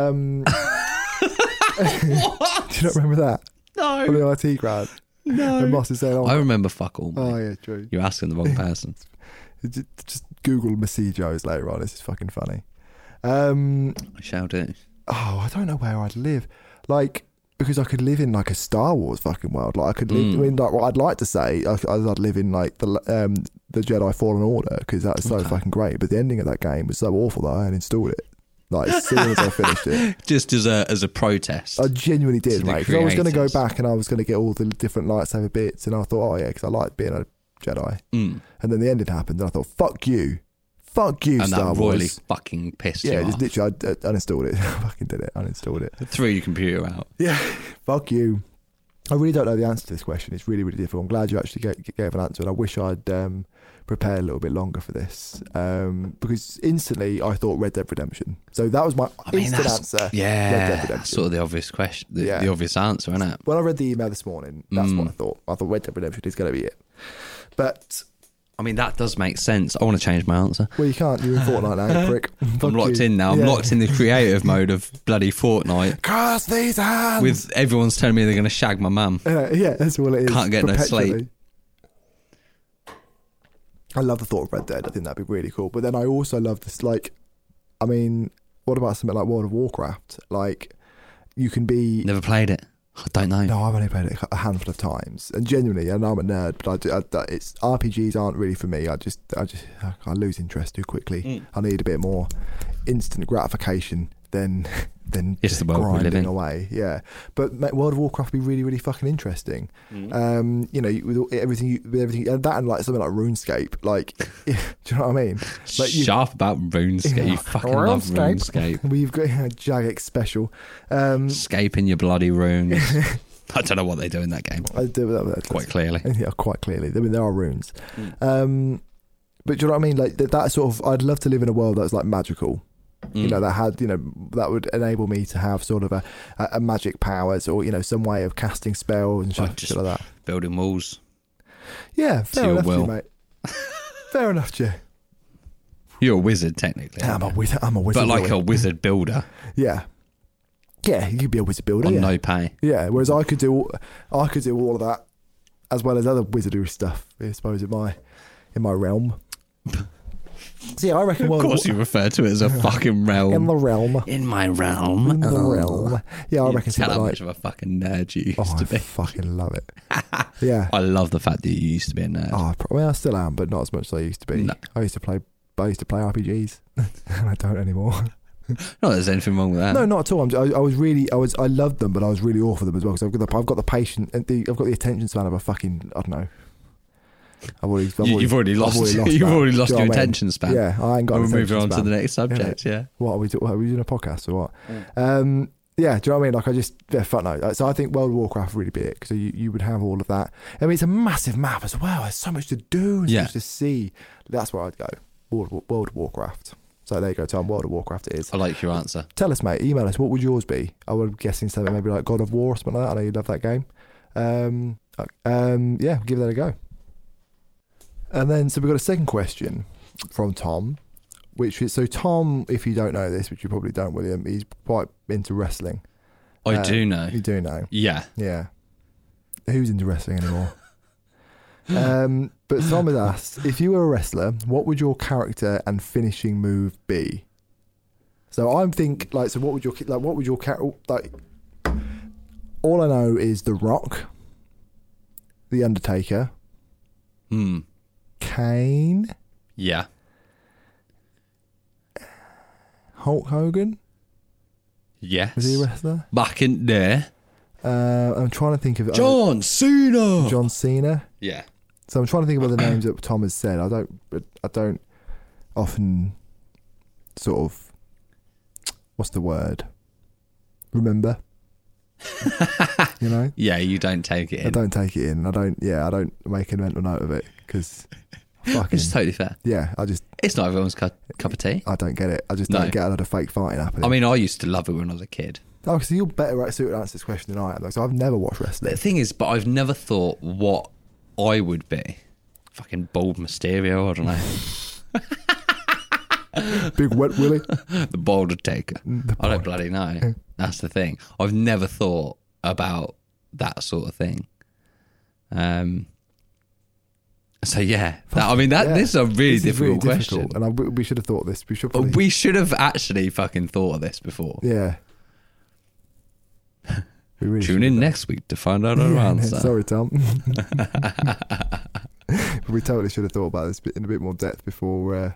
What? Do you not remember that? No. On the IT Crowd. No. And Moss is saying, I remember fuck all. Mate. oh yeah, true. You're asking the wrong person. Just Google Massijos later on. This is fucking funny. I shall do. Oh, I don't know where I'd live. Like, because I could live in like a Star Wars fucking world. Like I could live. I mean, like what I'd like to say, I'd live in like the Jedi Fallen Order because that was so fucking great. But the ending of that game was so awful that I uninstalled it. Like as soon as I finished it, Just as a protest. I genuinely did, To the mate. Because I was going to go creators. back and I was going to get all the different lightsaber bits, and I thought, oh yeah, because I like being a Jedi. And then the ending happened, and I thought, fuck you, Fuck you, and Star that royally Wars. fucking pissed Yeah, you just off. literally, I uninstalled it. I fucking did it. Uninstalled it. Threw your computer out. Yeah, fuck you. I really don't know the answer to this question. It's really, really difficult. I'm glad you actually gave an answer, and I wish I'd prepared a little bit longer for this, because instantly I thought Red Dead Redemption. So that was my instant answer. Yeah, Red Dead Redemption. sort of the obvious question, the obvious answer, isn't it? When I read the email this morning, that's what I thought. I thought Red Dead Redemption is going to be it. But I mean, that does make sense. I want to change my answer. well, you can't. You're in Fortnite now, you prick. I'm locked in now. I'm locked in the creative mode of bloody Fortnite. Curse these hands. With everyone's telling me they're going to shag my mum. Yeah, that's all it is. Can't get no Perpetually. sleep. I love the thought of Red Dead. I think that'd be really cool. But then I also love this, like, I mean, what about something like World of Warcraft? Like, you can be... Never played it. I don't know. No, I've only played it a handful of times. And genuinely, I know I'm a nerd, but it's RPGs aren't really for me. I lose interest too quickly. I need a bit more instant gratification than It's the world we live grinding in. away. Yeah, but World of Warcraft would be really, really fucking interesting. You know, with everything, and that, and like something like RuneScape. Like, do you know what I mean? Like Sharp about RuneScape. You fucking love RuneScape. We've got Jagex special. Escaping your bloody runes. I don't know what they do in that game. I do that Quite clearly. Yeah, quite clearly. I mean, there are runes. But do you know what I mean? Like that sort of. I'd love to live in a world that's like magical. You know, that had, you know, that would enable me to have sort of a magic powers, or, you know, some way of casting spells and shit like that. Building walls. Yeah, fair enough, will. to you, mate. Fair enough, to you. You're a wizard, technically. I'm a wizard. But like really. a wizard builder Yeah, you could be a wizard builder. on Yeah, no pay. yeah. Whereas I could do all of that, as well as other wizardry stuff, I suppose, in my realm. So yeah, I reckon. Of course, you refer to it as a fucking realm. in the realm. In my realm. In the realm. Yeah, I reckon Tell something how like. much of a fucking nerd you used Oh, to I be. fucking love it. Yeah. I love the fact that you used to be a nerd. I still am, but not as much as I used to be. No. I used to play RPGs, and I don't anymore. Not that there's anything wrong with that. No, not at all. I loved them, but I was really awful for them as well, because I've got the patience and I've got the attention span of a fucking, I don't know. You've already lost that. your Do you know attention what I mean? span. span. Yeah, I ain't got. We're an moving attention on to span. the next subject. Yeah. What are we doing a podcast or what? Yeah, do you know what I mean? Like fuck no. So I think World of Warcraft would really be it, because you would have all of that. I mean, it's a massive map as well. There's so much to do and so much to see. That's where I'd go. World of Warcraft. So there you go, Tom. World of Warcraft it is. I like your answer. Tell us, mate. Email us. What would yours be? I would be guessing something maybe like God of War or something like that. I know you love that game. Yeah, give that a go. And then, so we've got a second question from Tom, which is, so Tom, if you don't know this, which you probably don't, William, he's quite into wrestling. I do know. You do know. Yeah. Yeah. Who's into wrestling anymore? But Tom has asked, if you were a wrestler, what would your character and finishing move be? So I'm think like, so what would your character, like, all I know is The Rock, The Undertaker, Kane, Yeah. Hulk Hogan. Yes. Was he a wrestler? Back in there. I'm trying to think of John Cena. John Cena. Yeah. So I'm trying to think of other names that Tom has said. I don't often sort of, what's the word? Remember. You know? Yeah, you don't take it in. I don't take it in. I don't make a mental note of it, because fucking, Which is totally fair. yeah, It's not everyone's cup of tea. I don't get it. I just No. don't get a lot of fake fighting happening. I mean, I used to love it when I was a kid. oh, so you're better at suited to answer this question than I am, though. So I've never watched wrestling. The thing is, but I've never thought what I would be. Fucking bald Mysterio, I don't know. Big wet Willie. The bald Undertaker. I don't bloody know. That's the thing. I've never thought about that sort of thing. So yeah, this is a really difficult question. And we should have thought this. We should. But Probably, we should have actually fucking thought of this before. yeah. We really Tune in next week to find out our answer. Sorry, Tom. But we totally should have thought about this in a bit more depth before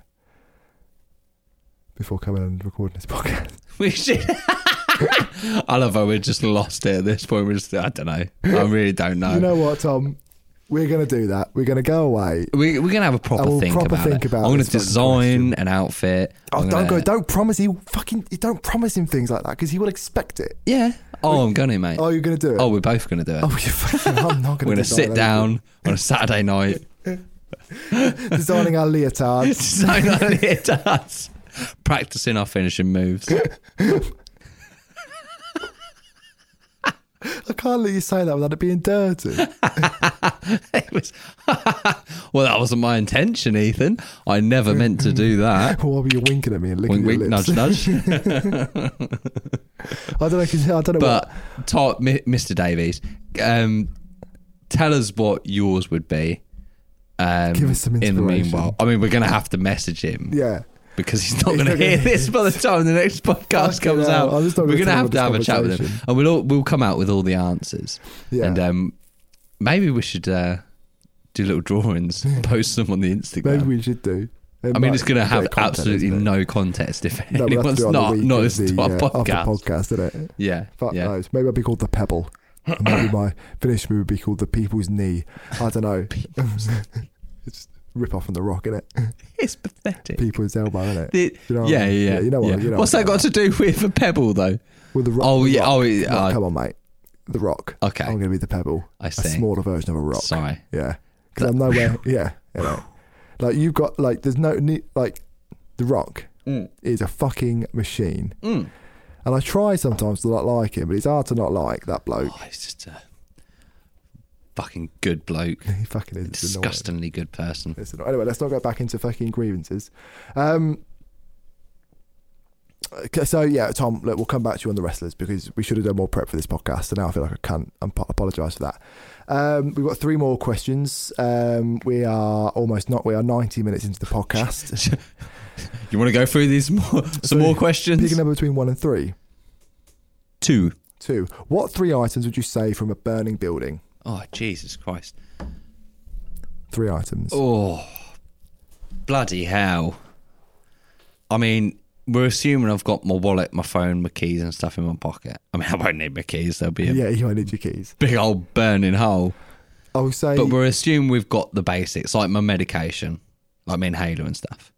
coming and recording this podcast. We should. I love how we just lost it at this point. I don't know. I really don't know. You know what, Tom? We're going to do that. We're going to go away. We're going to have a proper we'll think proper about think it. about I'm going this to fucking design an outfit. Oh, don't promise you promise him things like that because he will expect it. Yeah. Oh, I'm going to, mate. Oh, you're going to do it? Oh, we're both going to do it. Oh, I'm not going We're going to sit down on a Saturday night. Designing our leotards. Designing our leotards. Practicing our finishing moves. I can't let you say that without it being dirty. It was well, that wasn't my intention, Ethan. I never meant to do that. Why were you winking at me and licking Wink, your wink, lips? nudge, nudge. I don't know. But Mr. Davies, tell us what yours would be. Give us some in the inspiration. meanwhile. I mean, we're going to have to message him. Yeah. Because he's not going to hear this by the time the next podcast comes out. We're going to have a chat with him, and we'll come out with all the answers. Yeah. And maybe we should do little drawings, post them on the Instagram. Maybe we should do. I mean, it's going to have absolutely no context if No, we'll have anyone's to do it on the not week listening of to our the, podcast. of the podcast, isn't it? Yeah. Fuck yeah. knows. Maybe I'll be called the Pebble. And maybe my finish move would be called the People's Knee. I don't know. It's rip off from the Rock, innit? It's pathetic. People's elbow, innit? You know You know what? What's that got to do with a pebble, though? With the Rock. Oh, yeah. Rock. Oh, yeah. Come on, mate. The Rock. Okay. I'm going to be the Pebble. I see. A smaller version of a rock. Sorry. Yeah. Because I'm nowhere. Yeah. You know. Like, you've got, like, there's no, like, the Rock is a fucking machine. And I try sometimes to not like him, but it's hard to not like that bloke. Oh, he's just a fucking good bloke. He fucking is. Disgustingly good person. Anyway, let's not go back into fucking grievances. So yeah, Tom, look, we'll come back to you on the wrestlers because we should have done more prep for this podcast, and now I feel like I can't. I apologise for that. We've got 3 more questions. We are 90 minutes into the podcast. You want to go through these more questions? Pick a number between 1 and 3. 2. 2. What 3 items would you say from a burning building? Oh, Jesus Christ. 3 items. Oh, bloody hell. I mean, we're assuming I've got my wallet, my phone, my keys and stuff in my pocket. I mean, I won't need my keys. There'll be Yeah, you might need your keys. big old burning hole. I would say... But we're assuming we've got the basics, like my medication, like my inhaler and stuff.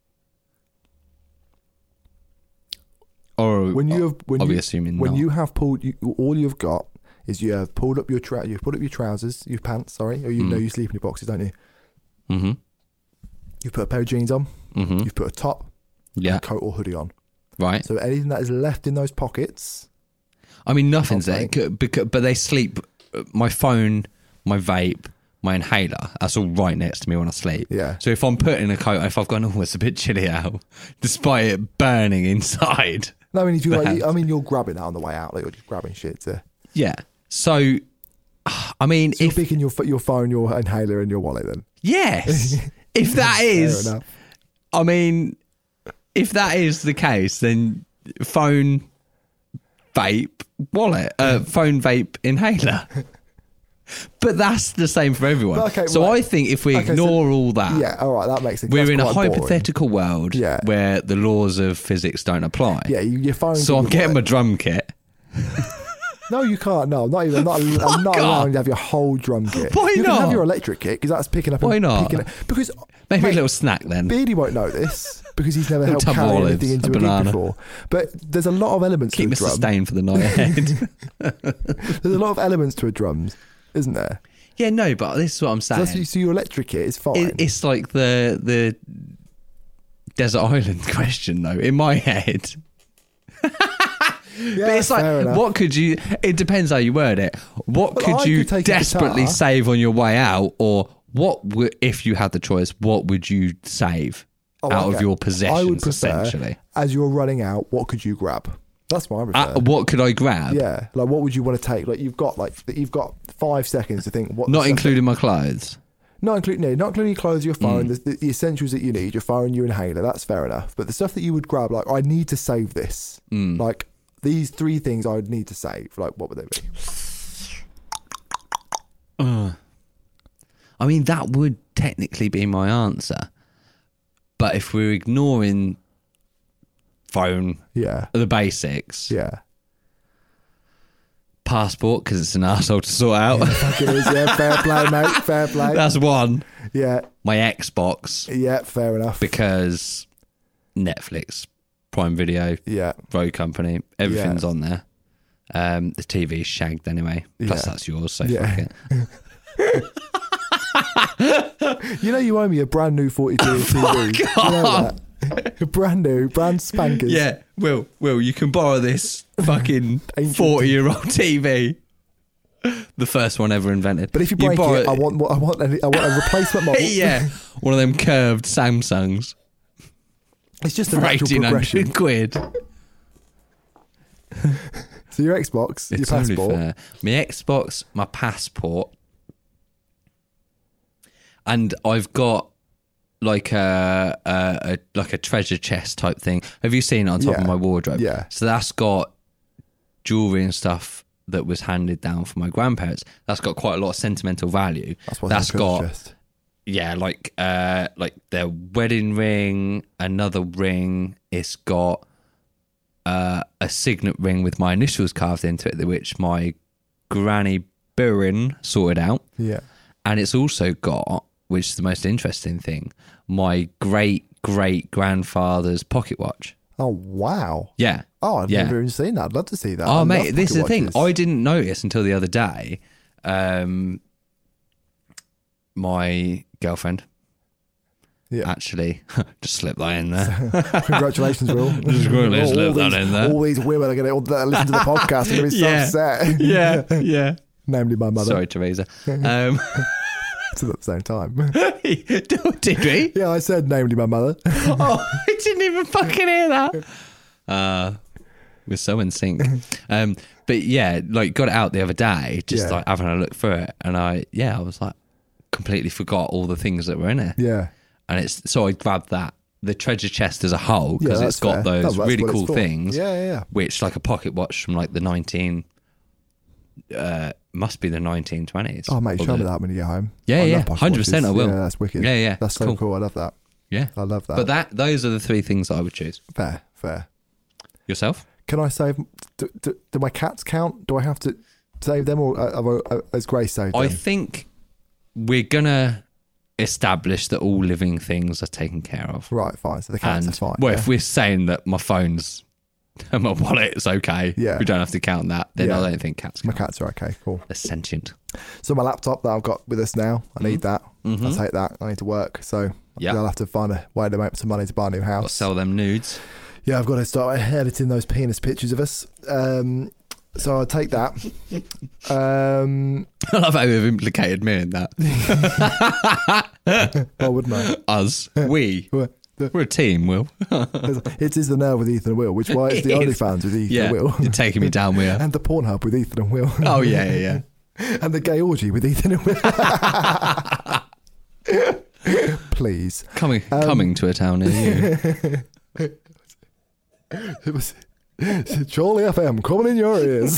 Or when you have pulled, all you've got is you have pulled up your trousers, your pants. Sorry, or you know you sleep in your boxes, don't you? Mm-hmm. You've put a pair of jeans on. Mm-hmm. You've put a top, yeah, a coat or hoodie on. Right. So anything that is left in those pockets. I mean, nothing's there, but they sleep. My phone, my vape, my inhaler. That's all right next to me when I sleep. Yeah. So if I'm putting a coat, if I've gone, oh, it's a bit chilly out, despite it burning inside. No, I mean, if you you're grabbing that on the way out, like you're just grabbing shit to. Yeah. So, I mean, so you're picking your phone, your inhaler, and your wallet, then. Yes. If that is, fair enough. I mean, if that is the case, then phone, vape, wallet, phone, vape, inhaler. But that's the same for everyone. Okay, so right. I think if we ignore all that, yeah, all right, that makes sense. We're That's in a quite hypothetical world where the laws of physics don't apply. Yeah, your phone. So I'm getting my drum kit. No, you can't. No, not even. I'm not allowing you to have your whole drum kit. Why you not? can have your electric kit because that's picking up. Why not? Because maybe a little snack then. Beardy won't know this because he's never helped tub of carry olives, anything into a a gig banana. before. But there's a lot of elements Keep to me a drum. sustained for the night ahead. There's a lot of elements to a drums, isn't there? Yeah, no, but this is what I'm saying. So your electric kit is fine. It's like the desert island question, though, in my head. Yeah, but it's like, fair enough. what could you... It depends how you word it. What Well, could I you could take a desperately guitar. save on your way out? Or if you had the choice, what would you save out of your possessions, I would prefer, essentially? as you're running out, what could you grab? That's what I prefer. What could I grab? Yeah, like what would you want to take? Like you've got 5 seconds to think. What Not including my clothes. Not including your clothes, your phone, the essentials that you need, your phone, your inhaler. That's fair enough. But the stuff that you would grab, like I need to save this. Like these 3 things I would need to save. Like what would they be? I mean, that would technically be my answer. But if we're ignoring phone, Yeah, the basics, yeah. passport because it's an arsehole to sort out. Fuck it is, yeah. Fair play, mate. Fair play. That's one. Yeah. My Xbox Yeah, fair enough. because Netflix, Prime Video, Yeah. Road Company, everything's on there. The TV's shagged anyway. Plus Yeah. that's yours, so Yeah. fuck it. You know you owe me a brand new 42-inch TV. Do you know that? A brand new, brand spankers. Yeah, Will, you can borrow this fucking Ancient. 40-year-old TV. The first one ever invented. But if you break borrow it, I want a replacement model. yeah, one of them curved Samsungs It's just a for natural progression. £1,800. So your Xbox, your It's only passport. fair. My Xbox, my passport, and I've got like a treasure chest type thing. Have you seen it on top Yeah. of my wardrobe? Yeah. So that's got jewelry and stuff that was handed down from my grandparents. That's got quite a lot of sentimental value. That's what That's got chest. yeah, like their wedding ring, another ring. It's got a signet ring with my initials carved into it, which my granny Burin sorted out. Yeah. And it's also got, which is the most interesting thing, my great-great-grandfather's pocket watch. Oh, wow. Yeah. Oh, I've Yeah. never even seen that. I'd love to see that. I Oh, love mate, this is the pocket thing. watches. I didn't notice until the other day. My girlfriend Yeah. actually just slipped that in there. Congratulations, Will. Just quickly All slip that these- in there. All these women are going to listen to the podcast and going to be so Yeah. upset. yeah. Namely my mother. Sorry, Teresa. At the same time. Did we? Yeah, I said namely my mother. Oh, I didn't even fucking hear that. We're so in sync. But yeah, like got it out the other day, just Yeah. like having a look through it, and I was like, completely forgot all the things that were in it. Yeah. And it's so I grabbed that, the treasure chest as a whole, because Yeah, it's that's got fair. those That's really what it's cool for. things. Yeah. Which like a pocket watch from like the must be the 1920s. Oh, mate, Or show me the- that when you get home. Yeah, I love yeah, pocket 100% I watches. will. Yeah, that's wicked. Yeah, That's so cool. cool. I love that. Yeah, I love that. but those are the three things that I would choose. Fair. Yourself? Can I save? Do my cats count? Do I have to save them, or has Grace saved them? I think we're gonna establish that all living things are taken care of. Right, fine. So the cats And are fine. well, yeah. if we're saying that my phone's and my wallet is okay, Yeah. we don't have to count that. Then Yeah. I don't think cats. My Count. cats are okay. Cool. They're sentient. So my laptop that I've got with us now, I need that. Mhm. I'll take that. I need to work, so Yeah. I'll have to find a way to make some money to buy a new Got to house. sell them nudes. Yeah, I've got to start editing those penis pictures of us. So I'll take that. I love how you've implicated me in that. Oh, wouldn't I? Us, we, Well, we're a team. Will. It is the Nerve with Ethan and Will, which why it's the It is. OnlyFans with Ethan Yeah, and Will, you're taking me down with. and the Pornhub with Ethan and Will, Oh yeah. and the gay orgy with Ethan and Will. Please, Coming to a town near you. it was Charlie FM coming in your ears.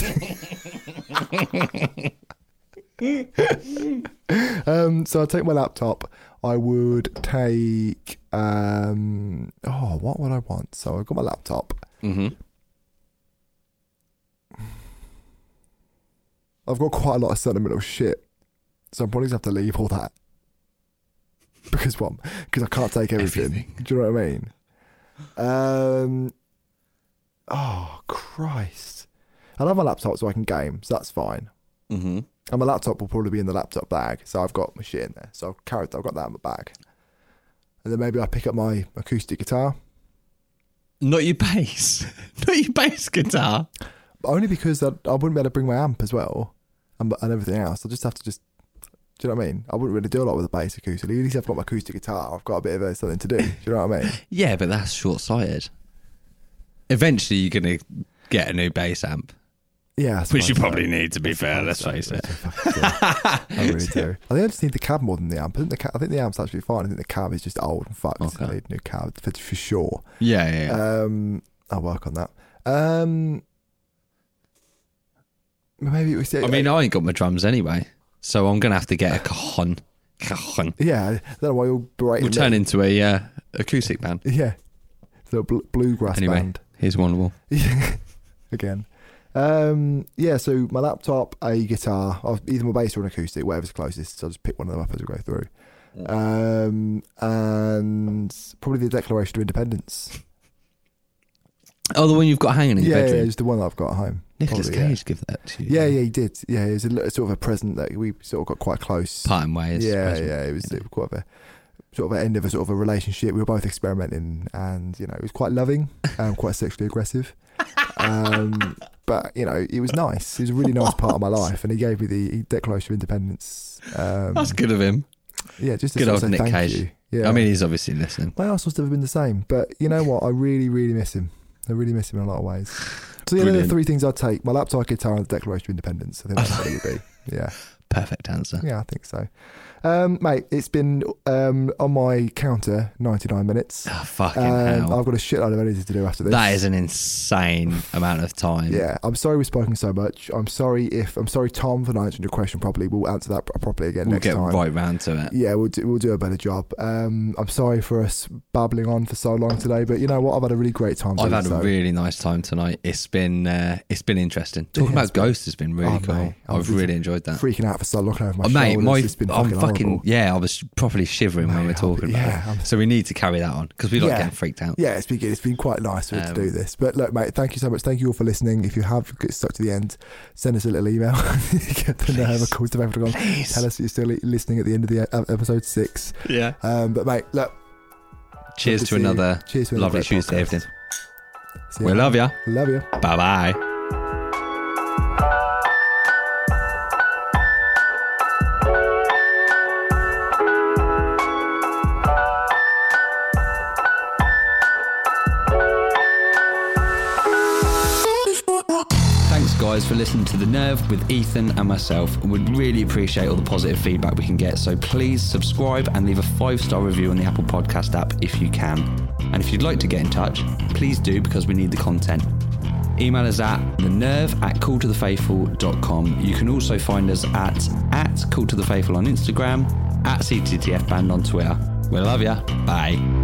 So I'll take my laptop. I would take what would I want? So I've got my laptop. Mm-hmm. I've got quite a lot of sentimental shit, so I'm probably gonna have to leave all that. Because I can't take everything. Everything. Do you know what I mean? Oh Christ! I love my laptop so I can game, so that's fine. Mm-hmm. And my laptop will probably be in the laptop bag, so I've got my shit in there. So I've got that in my bag. And then maybe I pick up my acoustic guitar, Not your bass. Not your bass guitar. but only because I wouldn't be able to bring my amp as well, and everything else. I just have to do you know what I mean? I wouldn't really do a lot with the bass acoustic. At least I've got my acoustic guitar. I've got a bit of something to do. Do you know what I mean? Yeah, but that's short-sighted. Eventually, you're going to get a new bass amp, Yeah, I which you suppose probably so. need, to be fair. Let's face it. I really do. I think I just need the cab more than the amp. I think the amp's actually fine. I think the cab is just old and fucked. Okay. I need a new cab for sure. Yeah. I'll work on that. Maybe we say. I mean, I ain't got my drums anyway, so I'm going to have to get a cajon. Cajon. yeah, I don't know why you're berating We'll turn me. into a acoustic band. Yeah, the bluegrass Anyway, band here's one wall. again. Yeah, so my laptop, a guitar, either my bass or an acoustic, whatever's closest. So I'll just pick one of them up as we go through. And probably the Declaration of Independence. Oh, the one you've got hanging in your bedroom? Yeah, it's the one that I've got at home. Nicolas Cage give that to you. Yeah, he did. Yeah, it was sort of a present that we sort of got quite close. Parting ways. Yeah, it was quite a sort of an end of a sort of a relationship. We were both experimenting, and it was quite loving, quite sexually aggressive. But it was nice. It was a really nice part of my life, and he gave me the Declaration of Independence. That's good of him. Yeah, just to good sort of old say Nick thank Cage. you. Yeah, I mean, he's obviously listening. My arse must have been the same, but you know what? I really, really miss him. I really miss him in a lot of ways. So the 3 things I'd take: my laptop, guitar, and the Declaration of Independence. I think that's what it would be. Yeah. Perfect answer. Yeah, I think so. Mate, it's been on my counter 99 minutes. Oh, fucking hell. I've got a shitload of editing to do after this. That is an insane amount of time. Yeah, I'm sorry we've spoken so much. I'm sorry Tom for not answering your question properly. We'll answer that properly again next time. We'll get right round to it. Yeah, we'll do a better job. I'm sorry for us babbling on for so long today, but you know what? I've had a really great time. I've had a really nice time tonight. It's been interesting. Talking about Ghost has been really cool. Mate, I've really enjoyed that. Freaking out for so long over my shoulders. It's been fucking yeah, I was properly shivering when we were talking about it. So we need to carry that on because we like getting freaked out. Yeah, it's been good. It's been quite nice to do this. But look, mate, thank you so much. Thank you all for listening. If you have stuck to the end, send us a little email. Get the nerve of course to tell us that you're still listening at the end of the episode 6. Yeah. But mate, look. Cheers to another lovely Tuesday evening. We love you. Love you. Bye bye. Guys, for listening to The Nerve with Ethan and myself. Would really appreciate all the positive feedback we can get, so please subscribe and leave a 5-star review on the Apple Podcast app if you can. And if you'd like to get in touch, please do, because we need the content. Email us at thenerve@calltothefaithful.com. You can also find us at calltothefaithful on Instagram, at CTTF Band on Twitter. We love ya. Bye.